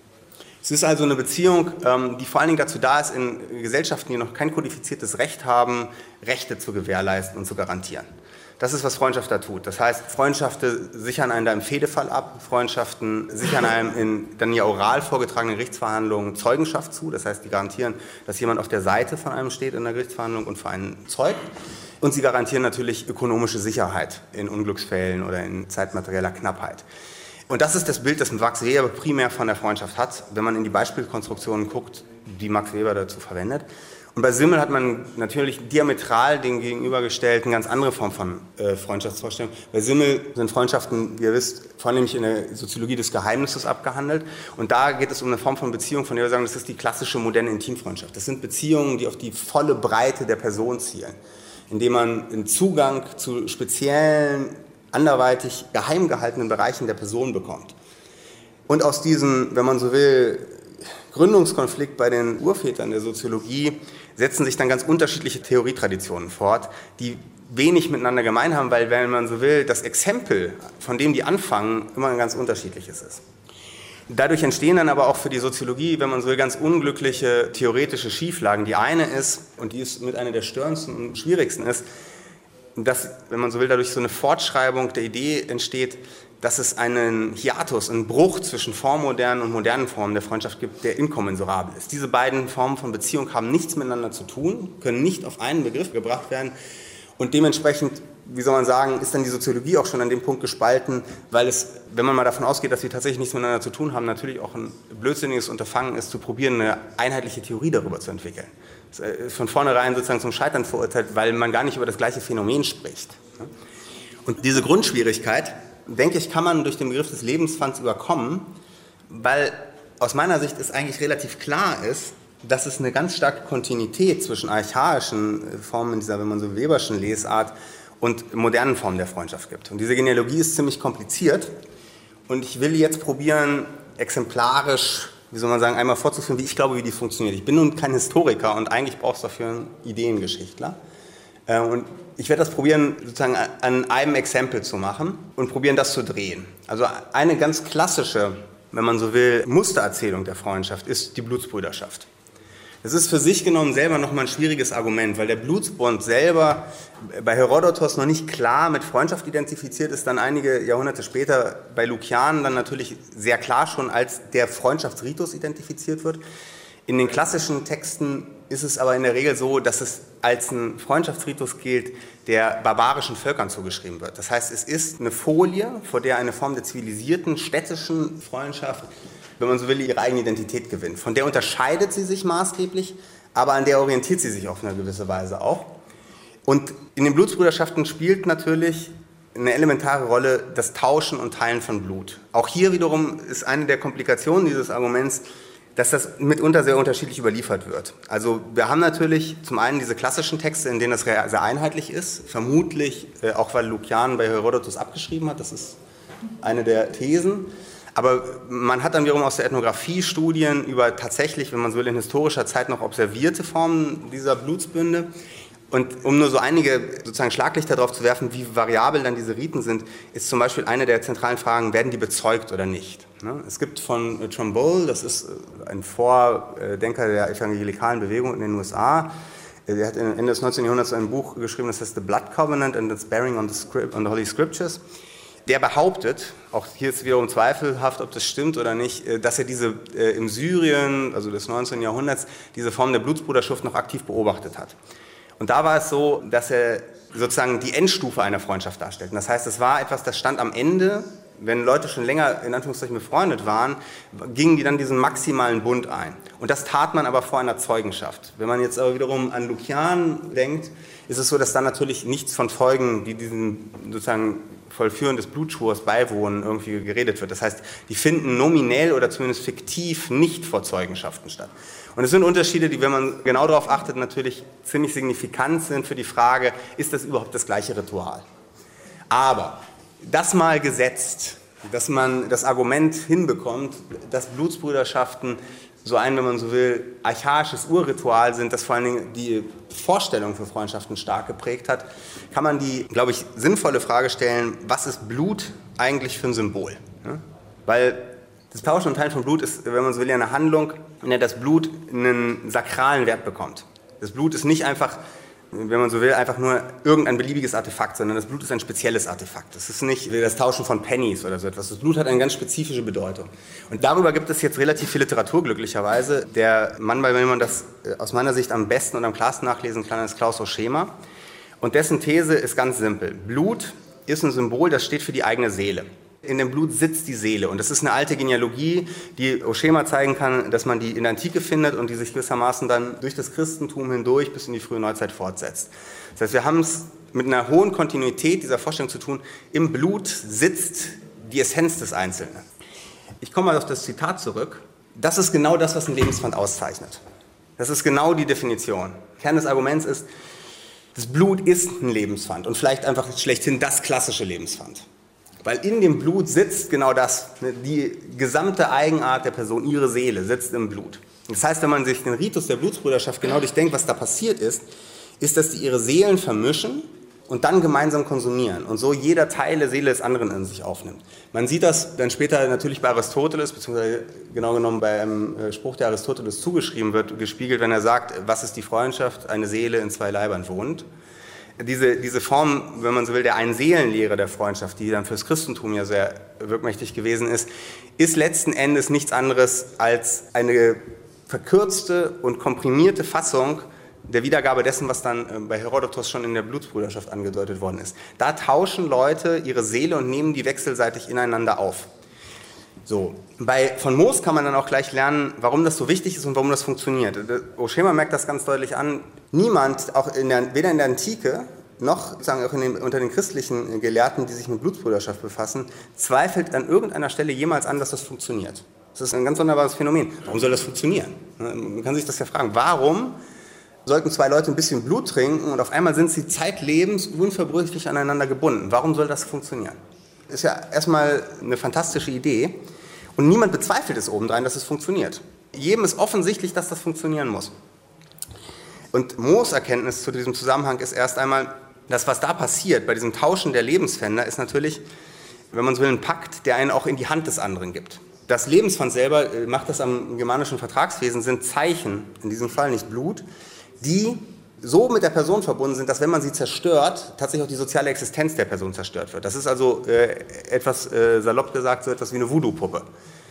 Es ist also eine Beziehung, die vor allen Dingen dazu da ist, in Gesellschaften, die noch kein kodifiziertes Recht haben, Rechte zu gewährleisten und zu garantieren. Das ist, was Freundschaft da tut. Das heißt, Freundschaften sichern einen da im Fehdefall ab, Freundschaften sichern einem in dann ja oral vorgetragenen Gerichtsverhandlungen Zeugenschaft zu. Das heißt, die garantieren, dass jemand auf der Seite von einem steht in der Gerichtsverhandlung und für einen zeugt. Und sie garantieren natürlich ökonomische Sicherheit in Unglücksfällen oder in zeitmaterieller Knappheit. Und das ist das Bild, das Max Weber primär von der Freundschaft hat, wenn man in die Beispielkonstruktionen guckt, die Max Weber dazu verwendet. Und bei Simmel hat man natürlich diametral dem gegenübergestellt eine ganz andere Form von Freundschaftsvorstellung. Bei Simmel sind Freundschaften, wie ihr wisst, vornehmlich in der Soziologie des Geheimnisses abgehandelt. Und da geht es um eine Form von Beziehung, von der wir sagen, das ist die klassische moderne Intimfreundschaft. Das sind Beziehungen, die auf die volle Breite der Person zielen, indem man einen Zugang zu speziellen, anderweitig geheim gehaltenen Bereichen der Person bekommt. Und aus diesem, wenn man so will, Gründungskonflikt bei den Urvätern der Soziologie setzen sich dann ganz unterschiedliche Theorietraditionen fort, die wenig miteinander gemein haben, weil, wenn man so will, das Exempel, von dem die anfangen, immer ein ganz unterschiedliches ist. Dadurch entstehen dann aber auch für die Soziologie, wenn man so will, ganz unglückliche theoretische Schieflagen. Die eine ist, und die ist mit einer der störendsten und schwierigsten ist, dass, wenn man so will, dadurch so eine Fortschreibung der Idee entsteht, dass es einen Hiatus, einen Bruch zwischen vormodernen und modernen Formen der Freundschaft gibt, der inkommensurabel ist. Diese beiden Formen von Beziehung haben nichts miteinander zu tun, können nicht auf einen Begriff gebracht werden und dementsprechend, wie soll man sagen, ist dann die Soziologie auch schon an dem Punkt gespalten, weil es, wenn man mal davon ausgeht, dass sie tatsächlich nichts miteinander zu tun haben, natürlich auch ein blödsinniges Unterfangen ist, zu probieren, eine einheitliche Theorie darüber zu entwickeln. Das ist von vornherein sozusagen zum Scheitern verurteilt, weil man gar nicht über das gleiche Phänomen spricht. Und diese Grundschwierigkeit, denke ich, kann man durch den Begriff des Lebenspfands überkommen, weil aus meiner Sicht es eigentlich relativ klar ist, dass es eine ganz starke Kontinuität zwischen archaischen Formen in dieser, wenn man so Weberschen Lesart und modernen Formen der Freundschaft gibt. Und diese Genealogie ist ziemlich kompliziert und ich will jetzt probieren, exemplarisch, wie soll man sagen, einmal vorzuführen, wie ich glaube, wie die funktioniert. Ich bin nun kein Historiker und eigentlich brauchst du dafür einen Ideengeschichtler. Und ich werde das probieren, sozusagen an einem Exempel zu machen und probieren, das zu drehen. Also eine ganz klassische, wenn man so will, Mustererzählung der Freundschaft ist die Blutsbrüderschaft. Das ist für sich genommen selber nochmal ein schwieriges Argument, weil der Blutsbund selber bei Herodotos noch nicht klar mit Freundschaft identifiziert ist, dann einige Jahrhunderte später bei Lukian dann natürlich sehr klar schon als der Freundschaftsritus identifiziert wird. In den klassischen Texten ist es aber in der Regel so, dass es als ein Freundschaftsritus gilt, der barbarischen Völkern zugeschrieben wird. Das heißt, es ist eine Folie, vor der eine Form der zivilisierten, städtischen Freundschaft, wenn man so will, ihre eigene Identität gewinnt. Von der unterscheidet sie sich maßgeblich, aber an der orientiert sie sich auf eine gewisse Weise auch. Und in den Blutsbrüderschaften spielt natürlich eine elementare Rolle das Tauschen und Teilen von Blut. Auch hier wiederum ist eine der Komplikationen dieses Arguments, dass das mitunter sehr unterschiedlich überliefert wird. Also wir haben natürlich zum einen diese klassischen Texte, in denen das sehr einheitlich ist, vermutlich auch weil Lukian bei Herodotos abgeschrieben hat, das ist eine der Thesen. Aber man hat dann wiederum aus der Ethnographie Studien über tatsächlich, wenn man so will, in historischer Zeit noch observierte Formen dieser Blutsbünde. Und um nur so einige sozusagen Schlaglichter darauf zu werfen, wie variabel dann diese Riten sind, ist zum Beispiel eine der zentralen Fragen, werden die bezeugt oder nicht? Es gibt von Trumbull, das ist ein Vordenker der evangelikalen Bewegung in den USA, der hat Ende des 19. Jahrhunderts ein Buch geschrieben, das heißt The Blood Covenant and its Bearing on the Holy Scriptures. Der behauptet, auch hier ist wiederum zweifelhaft, ob das stimmt oder nicht, dass er diese im Syrien, also des 19. Jahrhunderts, diese Form der Blutsbruderschaft noch aktiv beobachtet hat. Und da war es so, dass er sozusagen die Endstufe einer Freundschaft darstellt. Und das heißt, es war etwas, das stand am Ende, wenn Leute schon länger in Anführungszeichen befreundet waren, gingen die dann diesen maximalen Bund ein. Und das tat man aber vor einer Zeugenschaft. Wenn man jetzt aber wiederum an Lukian denkt, ist es so, dass dann natürlich nichts von Zeugen, die diesen sozusagen Vollführen des Blutschwurs beiwohnen, irgendwie geredet wird. Das heißt, die finden nominell oder zumindest fiktiv nicht vor Zeugenschaften statt. Und es sind Unterschiede, die, wenn man genau darauf achtet, natürlich ziemlich signifikant sind für die Frage, ist das überhaupt das gleiche Ritual? Aber das mal gesetzt, dass man das Argument hinbekommt, dass Blutsbrüderschaften so ein, wenn man so will, archaisches Urritual sind, das vor allen Dingen die Vorstellung für Freundschaften stark geprägt hat, kann man die, glaube ich, sinnvolle Frage stellen, was ist Blut eigentlich für ein Symbol? Ja? Weil das Tauschen und Teilen von Blut ist, wenn man so will, ja eine Handlung, in der das Blut einen sakralen Wert bekommt. Das Blut ist nicht einfach, wenn man so will, einfach nur irgendein beliebiges Artefakt, sondern das Blut ist ein spezielles Artefakt. Das ist nicht wie das Tauschen von Pennies oder so etwas. Das Blut hat eine ganz spezifische Bedeutung. Und darüber gibt es jetzt relativ viel Literatur, glücklicherweise. Der Mann, bei dem man das aus meiner Sicht am besten und am klarsten nachlesen kann, ist Klaus Oschema. Und dessen These ist ganz simpel. Blut ist ein Symbol, das steht für die eigene Seele. In dem Blut sitzt die Seele. Und das ist eine alte Genealogie, die Oschema zeigen kann, dass man die in der Antike findet und die sich gewissermaßen dann durch das Christentum hindurch bis in die frühe Neuzeit fortsetzt. Das heißt, wir haben es mit einer hohen Kontinuität dieser Vorstellung zu tun. Im Blut sitzt die Essenz des Einzelnen. Ich komme mal auf das Zitat zurück. Das ist genau das, was ein Lebenspfand auszeichnet. Das ist genau die Definition. Kern des Arguments ist, das Blut ist ein Lebenspfand und vielleicht einfach schlechthin das klassische Lebenspfand. Weil in dem Blut sitzt genau das, die gesamte Eigenart der Person, ihre Seele sitzt im Blut. Das heißt, wenn man sich den Ritus der Blutsbrüderschaft genau durchdenkt, was da passiert ist, dass die ihre Seelen vermischen und dann gemeinsam konsumieren und so jeder Teil der Seele des anderen in sich aufnimmt. Man sieht das dann später natürlich bei Aristoteles, beziehungsweise genau genommen bei einem Spruch, der Aristoteles zugeschrieben wird, gespiegelt, wenn er sagt, was ist die Freundschaft? Eine Seele in zwei Leibern wohnt. Diese Form, wenn man so will, der Einseelenlehre der Freundschaft, die dann fürs Christentum ja sehr wirkmächtig gewesen ist letzten Endes nichts anderes als eine verkürzte und komprimierte Fassung der Wiedergabe dessen, was dann bei Herodotos schon in der Blutsbrüderschaft angedeutet worden ist. Da tauschen Leute ihre Seele und nehmen die wechselseitig ineinander auf. So, von Moos kann man dann auch gleich lernen, warum das so wichtig ist und warum das funktioniert. Oshima merkt das ganz deutlich an. Niemand, weder in der Antike noch sozusagen auch unter den christlichen Gelehrten, die sich mit Blutsbrüderschaft befassen, zweifelt an irgendeiner Stelle jemals an, dass das funktioniert. Das ist ein ganz wunderbares Phänomen. Warum soll das funktionieren? Man kann sich das ja fragen. Warum sollten zwei Leute ein bisschen Blut trinken und auf einmal sind sie zeitlebens unverbrüchlich aneinander gebunden? Warum soll das funktionieren? Ist ja erstmal eine fantastische Idee. Und niemand bezweifelt es obendrein, dass es funktioniert. Jedem ist offensichtlich, dass das funktionieren muss. Und Moos Erkenntnis zu diesem Zusammenhang ist erst einmal, dass was da passiert bei diesem Tauschen der Lebenspfänder ist natürlich, wenn man so will, ein Pakt, der einen auch in die Hand des anderen gibt. Das Lebenspfand selber, macht das am germanischen Vertragswesen, sind Zeichen, in diesem Fall nicht Blut, die so mit der Person verbunden sind, dass wenn man sie zerstört, tatsächlich auch die soziale Existenz der Person zerstört wird. Das ist also etwas salopp gesagt, so etwas wie eine Voodoo-Puppe.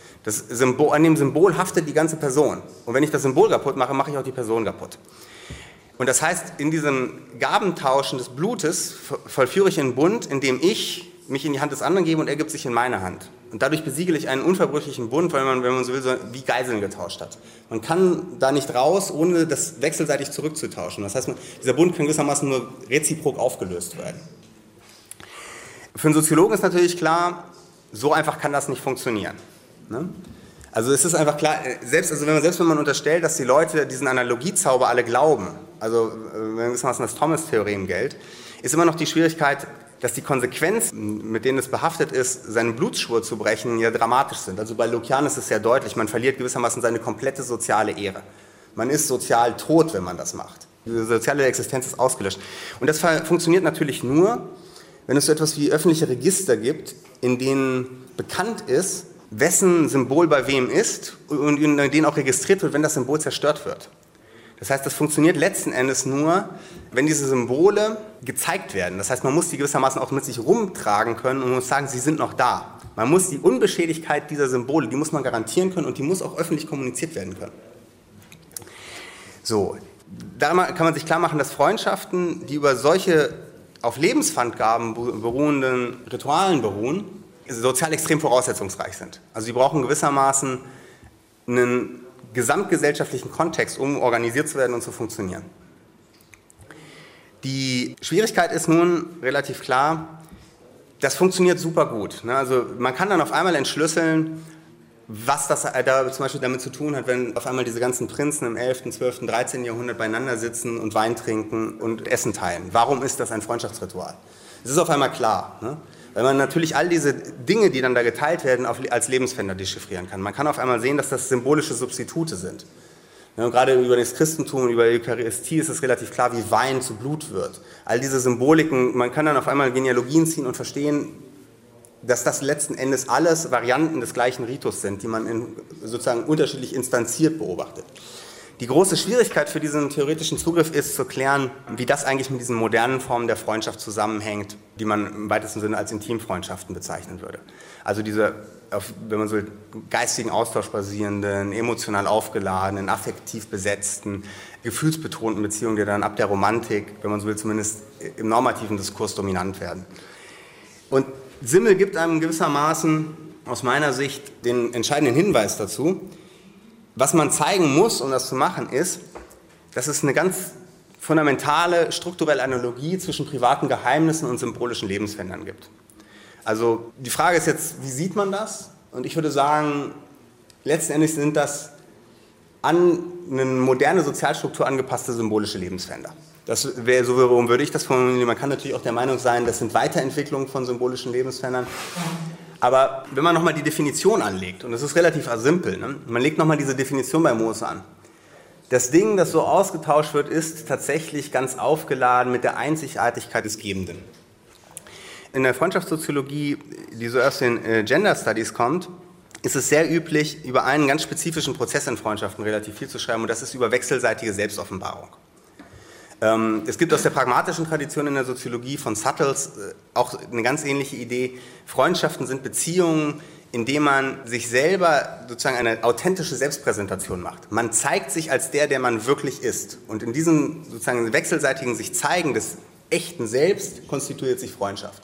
An dem Symbol haftet die ganze Person. Und wenn ich das Symbol kaputt mache, mache ich auch die Person kaputt. Und das heißt, in diesem Gabentauschen des Blutes vollführe ich einen Bund, in dem ich mich in die Hand des anderen gebe und er gibt sich in meine Hand. Und dadurch besiegele ich einen unverbrüchlichen Bund, weil man, wenn man so will, so wie Geiseln getauscht hat. Man kann da nicht raus, ohne das wechselseitig zurückzutauschen. Das heißt, dieser Bund kann gewissermaßen nur reziprok aufgelöst werden. Für einen Soziologen ist natürlich klar, so einfach kann das nicht funktionieren. Ne? Also es ist einfach klar, selbst wenn man unterstellt, dass die Leute diesen Analogiezauber alle glauben, also wenn gewissermaßen das Thomas-Theorem gilt, ist immer noch die Schwierigkeit, dass die Konsequenzen, mit denen es behaftet ist, seinen Blutsschwur zu brechen, ja dramatisch sind. Also bei Lukian ist es sehr deutlich, man verliert gewissermaßen seine komplette soziale Ehre. Man ist sozial tot, wenn man das macht. Die soziale Existenz ist ausgelöscht. Und das funktioniert natürlich nur, wenn es so etwas wie öffentliche Register gibt, in denen bekannt ist, wessen Symbol bei wem ist und in denen auch registriert wird, wenn das Symbol zerstört wird. Das heißt, das funktioniert letzten Endes nur, wenn diese Symbole gezeigt werden. Das heißt, man muss die gewissermaßen auch mit sich rumtragen können und muss sagen, sie sind noch da. Man muss die Unbeschädigkeit dieser Symbole, die muss man garantieren können und die muss auch öffentlich kommuniziert werden können. So, da kann man sich klar machen, dass Freundschaften, die über solche auf Lebenspfandgaben beruhenden Ritualen beruhen, sozial extrem voraussetzungsreich sind. Also sie brauchen gewissermaßen einen gesamtgesellschaftlichen Kontext, um organisiert zu werden und zu funktionieren. Die Schwierigkeit ist nun relativ klar, das funktioniert super gut. Also man kann dann auf einmal entschlüsseln, was das da zum Beispiel damit zu tun hat, wenn auf einmal diese ganzen Prinzen im 11., 12., 13. Jahrhundert beieinander sitzen und Wein trinken und Essen teilen. Warum ist das ein Freundschaftsritual? Es ist auf einmal klar, ne? Weil man natürlich all diese Dinge, die dann da geteilt werden, als Lebenspfänder dechiffrieren kann. Man kann auf einmal sehen, dass das symbolische Substitute sind. Ja, und gerade über das Christentum und über die Eucharistie ist es relativ klar, wie Wein zu Blut wird. All diese Symboliken, man kann dann auf einmal Genealogien ziehen und verstehen, dass das letzten Endes alles Varianten des gleichen Ritus sind, die man sozusagen unterschiedlich instanziert beobachtet. Die große Schwierigkeit für diesen theoretischen Zugriff ist zu klären, wie das eigentlich mit diesen modernen Formen der Freundschaft zusammenhängt, die man im weitesten Sinne als Intimfreundschaften bezeichnen würde. Also diese, wenn man so will, geistigen Austausch basierenden, emotional aufgeladenen, affektiv besetzten, gefühlsbetonten Beziehungen, die dann ab der Romantik, wenn man so will, zumindest im normativen Diskurs dominant werden. Und Simmel gibt einem gewissermaßen aus meiner Sicht den entscheidenden Hinweis dazu. Was man zeigen muss, um das zu machen, ist, dass es eine ganz fundamentale strukturelle Analogie zwischen privaten Geheimnissen und symbolischen Lebenspfändern gibt. Also die Frage ist jetzt, wie sieht man das? Und ich würde sagen, letztendlich sind das an eine moderne Sozialstruktur angepasste symbolische Lebenspfänder. Das wäre so, warum würde ich das formulieren? Man kann natürlich auch der Meinung sein, das sind Weiterentwicklungen von symbolischen Lebenspfändern. Aber wenn man nochmal die Definition anlegt, und das ist relativ simpel, ne? Man legt nochmal diese Definition bei Moos an. Das Ding, das so ausgetauscht wird, ist tatsächlich ganz aufgeladen mit der Einzigartigkeit des Gebenden. In der Freundschaftssoziologie, die so aus den Gender Studies kommt, ist es sehr üblich, über einen ganz spezifischen Prozess in Freundschaften relativ viel zu schreiben, und das ist über wechselseitige Selbstoffenbarung. Es gibt aus der pragmatischen Tradition in der Soziologie von Suttles auch eine ganz ähnliche Idee. Freundschaften sind Beziehungen, in denen man sich selber sozusagen eine authentische Selbstpräsentation macht. Man zeigt sich als der man wirklich ist. Und in diesem sozusagen wechselseitigen sich zeigen des echten Selbst konstituiert sich Freundschaft.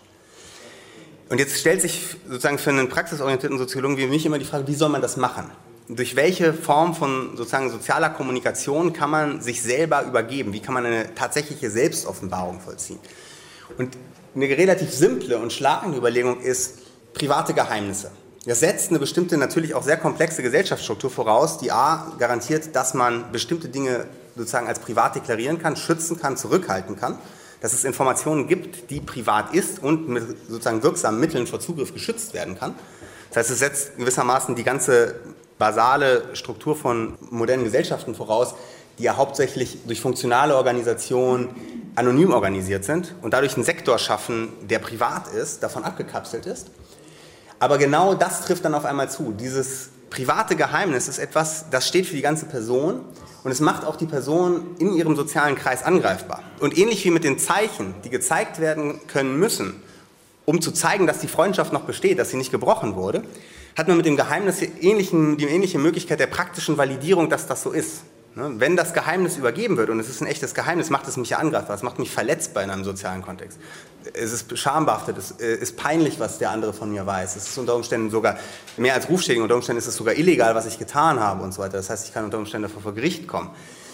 Und jetzt stellt sich sozusagen für einen praxisorientierten Soziologen wie mich immer die Frage, wie soll man das machen? Durch welche Form von sozusagen sozialer Kommunikation kann man sich selber übergeben? Wie kann man eine tatsächliche Selbstoffenbarung vollziehen? Und eine relativ simple und schlagende Überlegung ist private Geheimnisse. Das setzt eine bestimmte, natürlich auch sehr komplexe Gesellschaftsstruktur voraus, die garantiert, dass man bestimmte Dinge sozusagen als privat deklarieren kann, schützen kann, zurückhalten kann, dass es Informationen gibt, die privat ist und mit sozusagen wirksamen Mitteln vor Zugriff geschützt werden kann. Das heißt, es setzt gewissermaßen die ganze basale Struktur von modernen Gesellschaften voraus, die ja hauptsächlich durch funktionale Organisationen anonym organisiert sind und dadurch einen Sektor schaffen, der privat ist, davon abgekapselt ist. Aber genau das trifft dann auf einmal zu. Dieses private Geheimnis ist etwas, das steht für die ganze Person und es macht auch die Person in ihrem sozialen Kreis angreifbar. Und ähnlich wie mit den Zeichen, die gezeigt werden können müssen, um zu zeigen, dass die Freundschaft noch besteht, dass sie nicht gebrochen wurde, hat man mit dem Geheimnis die ähnliche Möglichkeit der praktischen Validierung, dass das so ist. Wenn das Geheimnis übergeben wird und es ist ein echtes Geheimnis, macht es mich ja angreifbar, es macht mich verletzbar in einem sozialen Kontext. Es ist schambehaftet, es ist peinlich, was der andere von mir weiß. Es ist unter Umständen sogar mehr als Rufschädigung, unter Umständen ist es sogar illegal, was ich getan habe und so weiter. Das heißt, ich kann unter Umständen davor vor Gericht kommen.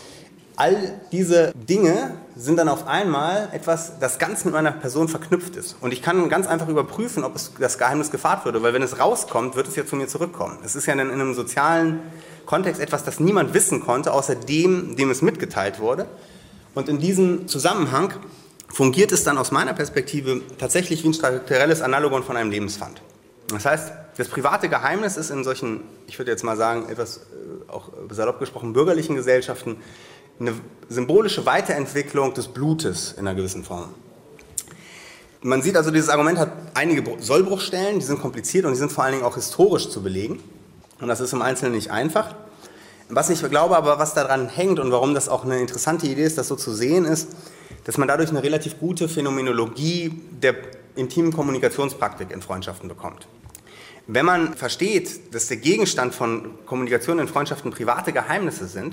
All diese Dinge sind dann auf einmal etwas, das ganz mit meiner Person verknüpft ist. Und ich kann ganz einfach überprüfen, ob das Geheimnis gewahrt wurde, weil wenn es rauskommt, wird es ja zu mir zurückkommen. Es ist ja in einem sozialen Kontext etwas, das niemand wissen konnte, außer dem es mitgeteilt wurde. Und in diesem Zusammenhang fungiert es dann aus meiner Perspektive tatsächlich wie ein strukturelles Analogon von einem Lebenspfand. Das heißt, das private Geheimnis ist in solchen, ich würde jetzt mal sagen, etwas auch salopp gesprochen, bürgerlichen Gesellschaften eine symbolische Weiterentwicklung des Blutes in einer gewissen Form. Man sieht also, dieses Argument hat einige Sollbruchstellen, die sind kompliziert und die sind vor allen Dingen auch historisch zu belegen. Und das ist im Einzelnen nicht einfach. Was ich glaube aber, was daran hängt und warum das auch eine interessante Idee ist, das so zu sehen, ist, dass man dadurch eine relativ gute Phänomenologie der intimen Kommunikationspraktik in Freundschaften bekommt. Wenn man versteht, dass der Gegenstand von Kommunikation in Freundschaften private Geheimnisse sind,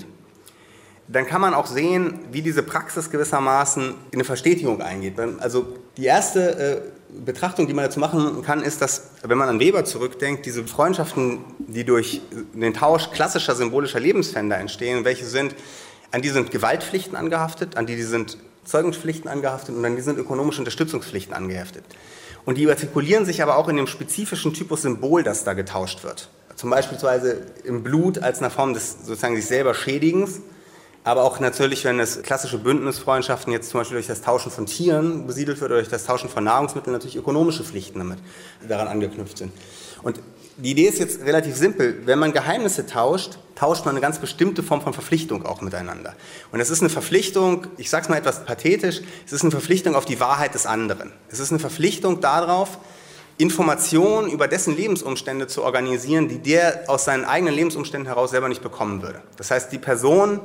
dann kann man auch sehen, wie diese Praxis gewissermaßen in eine Verstetigung eingeht. Also die erste Betrachtung, die man dazu machen kann, ist, dass, wenn man an Weber zurückdenkt, diese Freundschaften, die durch den Tausch klassischer symbolischer Lebenspfänder entstehen, welche sind, an die sind Gewaltpflichten angehaftet, an die sind Zeugungspflichten angehaftet und an die sind ökonomische Unterstützungspflichten angeheftet. Und die artikulieren sich aber auch in dem spezifischen Typus Symbol, das da getauscht wird. Zum Beispiel im Blut als einer Form des sozusagen sich selber Schädigens, aber auch natürlich, wenn es klassische Bündnisfreundschaften jetzt zum Beispiel durch das Tauschen von Tieren besiedelt wird oder durch das Tauschen von Nahrungsmitteln natürlich ökonomische Pflichten damit daran angeknüpft sind. Und die Idee ist jetzt relativ simpel. Wenn man Geheimnisse tauscht, tauscht man eine ganz bestimmte Form von Verpflichtung auch miteinander. Und es ist eine Verpflichtung, ich sage es mal etwas pathetisch, es ist eine Verpflichtung auf die Wahrheit des anderen. Es ist eine Verpflichtung darauf, Informationen über dessen Lebensumstände zu organisieren, die der aus seinen eigenen Lebensumständen heraus selber nicht bekommen würde. Das heißt, die Person,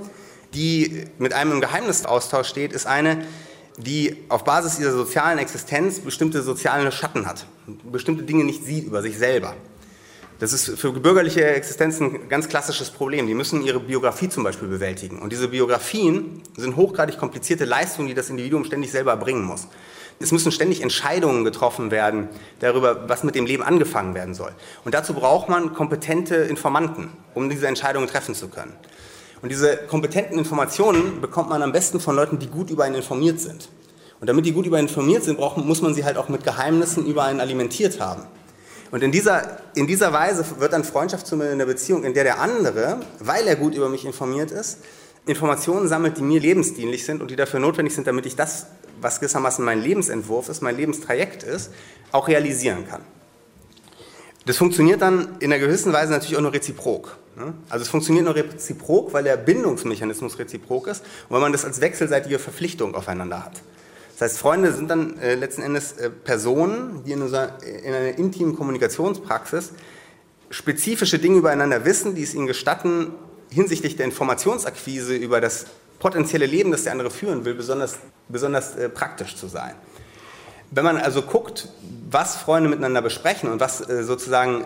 die mit einem im Geheimnisaustausch steht, ist eine, die auf Basis ihrer sozialen Existenz bestimmte soziale Schatten hat, bestimmte Dinge nicht sieht über sich selber. Das ist für bürgerliche Existenzen ein ganz klassisches Problem. Die müssen ihre Biografie zum Beispiel bewältigen. Und diese Biografien sind hochgradig komplizierte Leistungen, die das Individuum ständig selber bringen muss. Es müssen ständig Entscheidungen getroffen werden darüber, was mit dem Leben angefangen werden soll. Und dazu braucht man kompetente Informanten, um diese Entscheidungen treffen zu können. Und diese kompetenten Informationen bekommt man am besten von Leuten, die gut über einen informiert sind. Und damit die gut über einen informiert sind, muss man sie halt auch mit Geheimnissen über einen alimentiert haben. Und in dieser Weise wird dann Freundschaft zu mir in der Beziehung, in der der andere, weil er gut über mich informiert ist, Informationen sammelt, die mir lebensdienlich sind und die dafür notwendig sind, damit ich das, was gewissermaßen mein Lebensentwurf ist, mein Lebenstrajekt ist, auch realisieren kann. Das funktioniert dann in einer gewissen Weise natürlich auch nur reziprok. Also es funktioniert nur reziprok, weil der Bindungsmechanismus reziprok ist und weil man das als wechselseitige Verpflichtung aufeinander hat. Das heißt, Freunde sind dann letzten Endes Personen, die in einer intimen Kommunikationspraxis spezifische Dinge übereinander wissen, die es ihnen gestatten, hinsichtlich der Informationsakquise über das potenzielle Leben, das der andere führen will, besonders praktisch zu sein. Wenn man also guckt, was Freunde miteinander besprechen und was sozusagen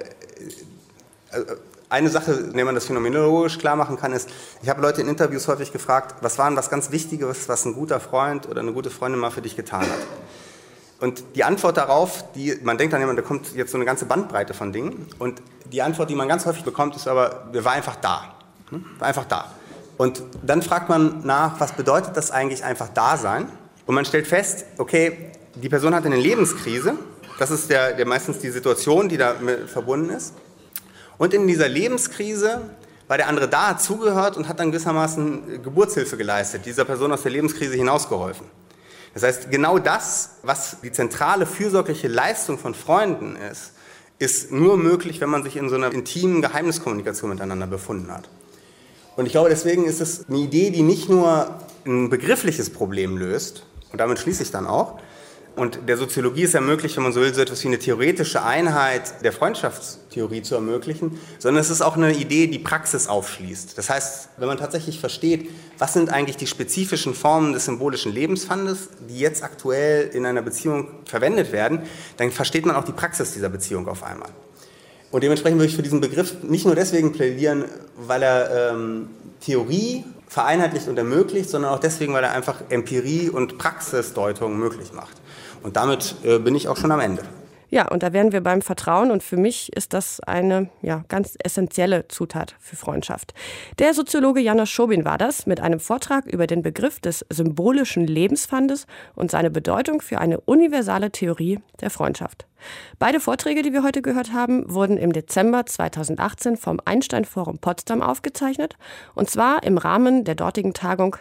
eine Sache, in der man das phänomenologisch klar machen kann, ist, ich habe Leute in Interviews häufig gefragt, was war denn was ganz Wichtiges, was ein guter Freund oder eine gute Freundin mal für dich getan hat. Und die Antwort darauf, man denkt an jemanden, da kommt jetzt so eine ganze Bandbreite von Dingen. Und die Antwort, die man ganz häufig bekommt, ist aber, wir waren einfach da. War einfach da. Und dann fragt man nach, was bedeutet das eigentlich einfach da sein? Und man stellt fest, okay, die Person hat eine Lebenskrise. Das ist meistens die Situation, die damit verbunden ist. Und in dieser Lebenskrise war der andere da, hat zugehört und hat dann gewissermaßen Geburtshilfe geleistet, dieser Person aus der Lebenskrise hinausgeholfen. Das heißt, genau das, was die zentrale fürsorgliche Leistung von Freunden ist nur möglich, wenn man sich in so einer intimen Geheimniskommunikation miteinander befunden hat. Und ich glaube, deswegen ist es eine Idee, die nicht nur ein begriffliches Problem löst, und damit schließe ich dann auch, und der Soziologie ist ermöglicht, wenn man so will, so etwas wie eine theoretische Einheit der Freundschaftstheorie zu ermöglichen, sondern es ist auch eine Idee, die Praxis aufschließt. Das heißt, wenn man tatsächlich versteht, was sind eigentlich die spezifischen Formen des symbolischen Lebenspfandes, die jetzt aktuell in einer Beziehung verwendet werden, dann versteht man auch die Praxis dieser Beziehung auf einmal. Und dementsprechend würde ich für diesen Begriff nicht nur deswegen plädieren, weil er Theorie vereinheitlicht und ermöglicht, sondern auch deswegen, weil er einfach Empirie und Praxisdeutung möglich macht. Und damit bin ich auch schon am Ende. Ja, und da wären wir beim Vertrauen und für mich ist das eine ganz essentielle Zutat für Freundschaft. Der Soziologe János Schobin war das mit einem Vortrag über den Begriff des symbolischen Lebenspfandes und seine Bedeutung für eine universale Theorie der Freundschaft. Beide Vorträge, die wir heute gehört haben, wurden im Dezember 2018 vom Einstein-Forum Potsdam aufgezeichnet und zwar im Rahmen der dortigen Tagung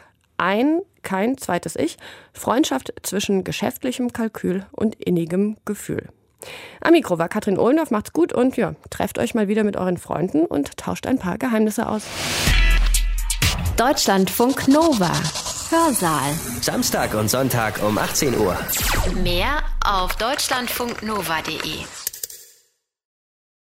Kein zweites Ich, Freundschaft zwischen geschäftlichem Kalkül und innigem Gefühl. Am Mikro war Katrin Ohlendorf, macht's gut und trefft euch mal wieder mit euren Freunden und tauscht ein paar Geheimnisse aus. Deutschlandfunk Nova. Hörsaal. Samstag und Sonntag um 18 Uhr. Mehr auf deutschlandfunknova.de.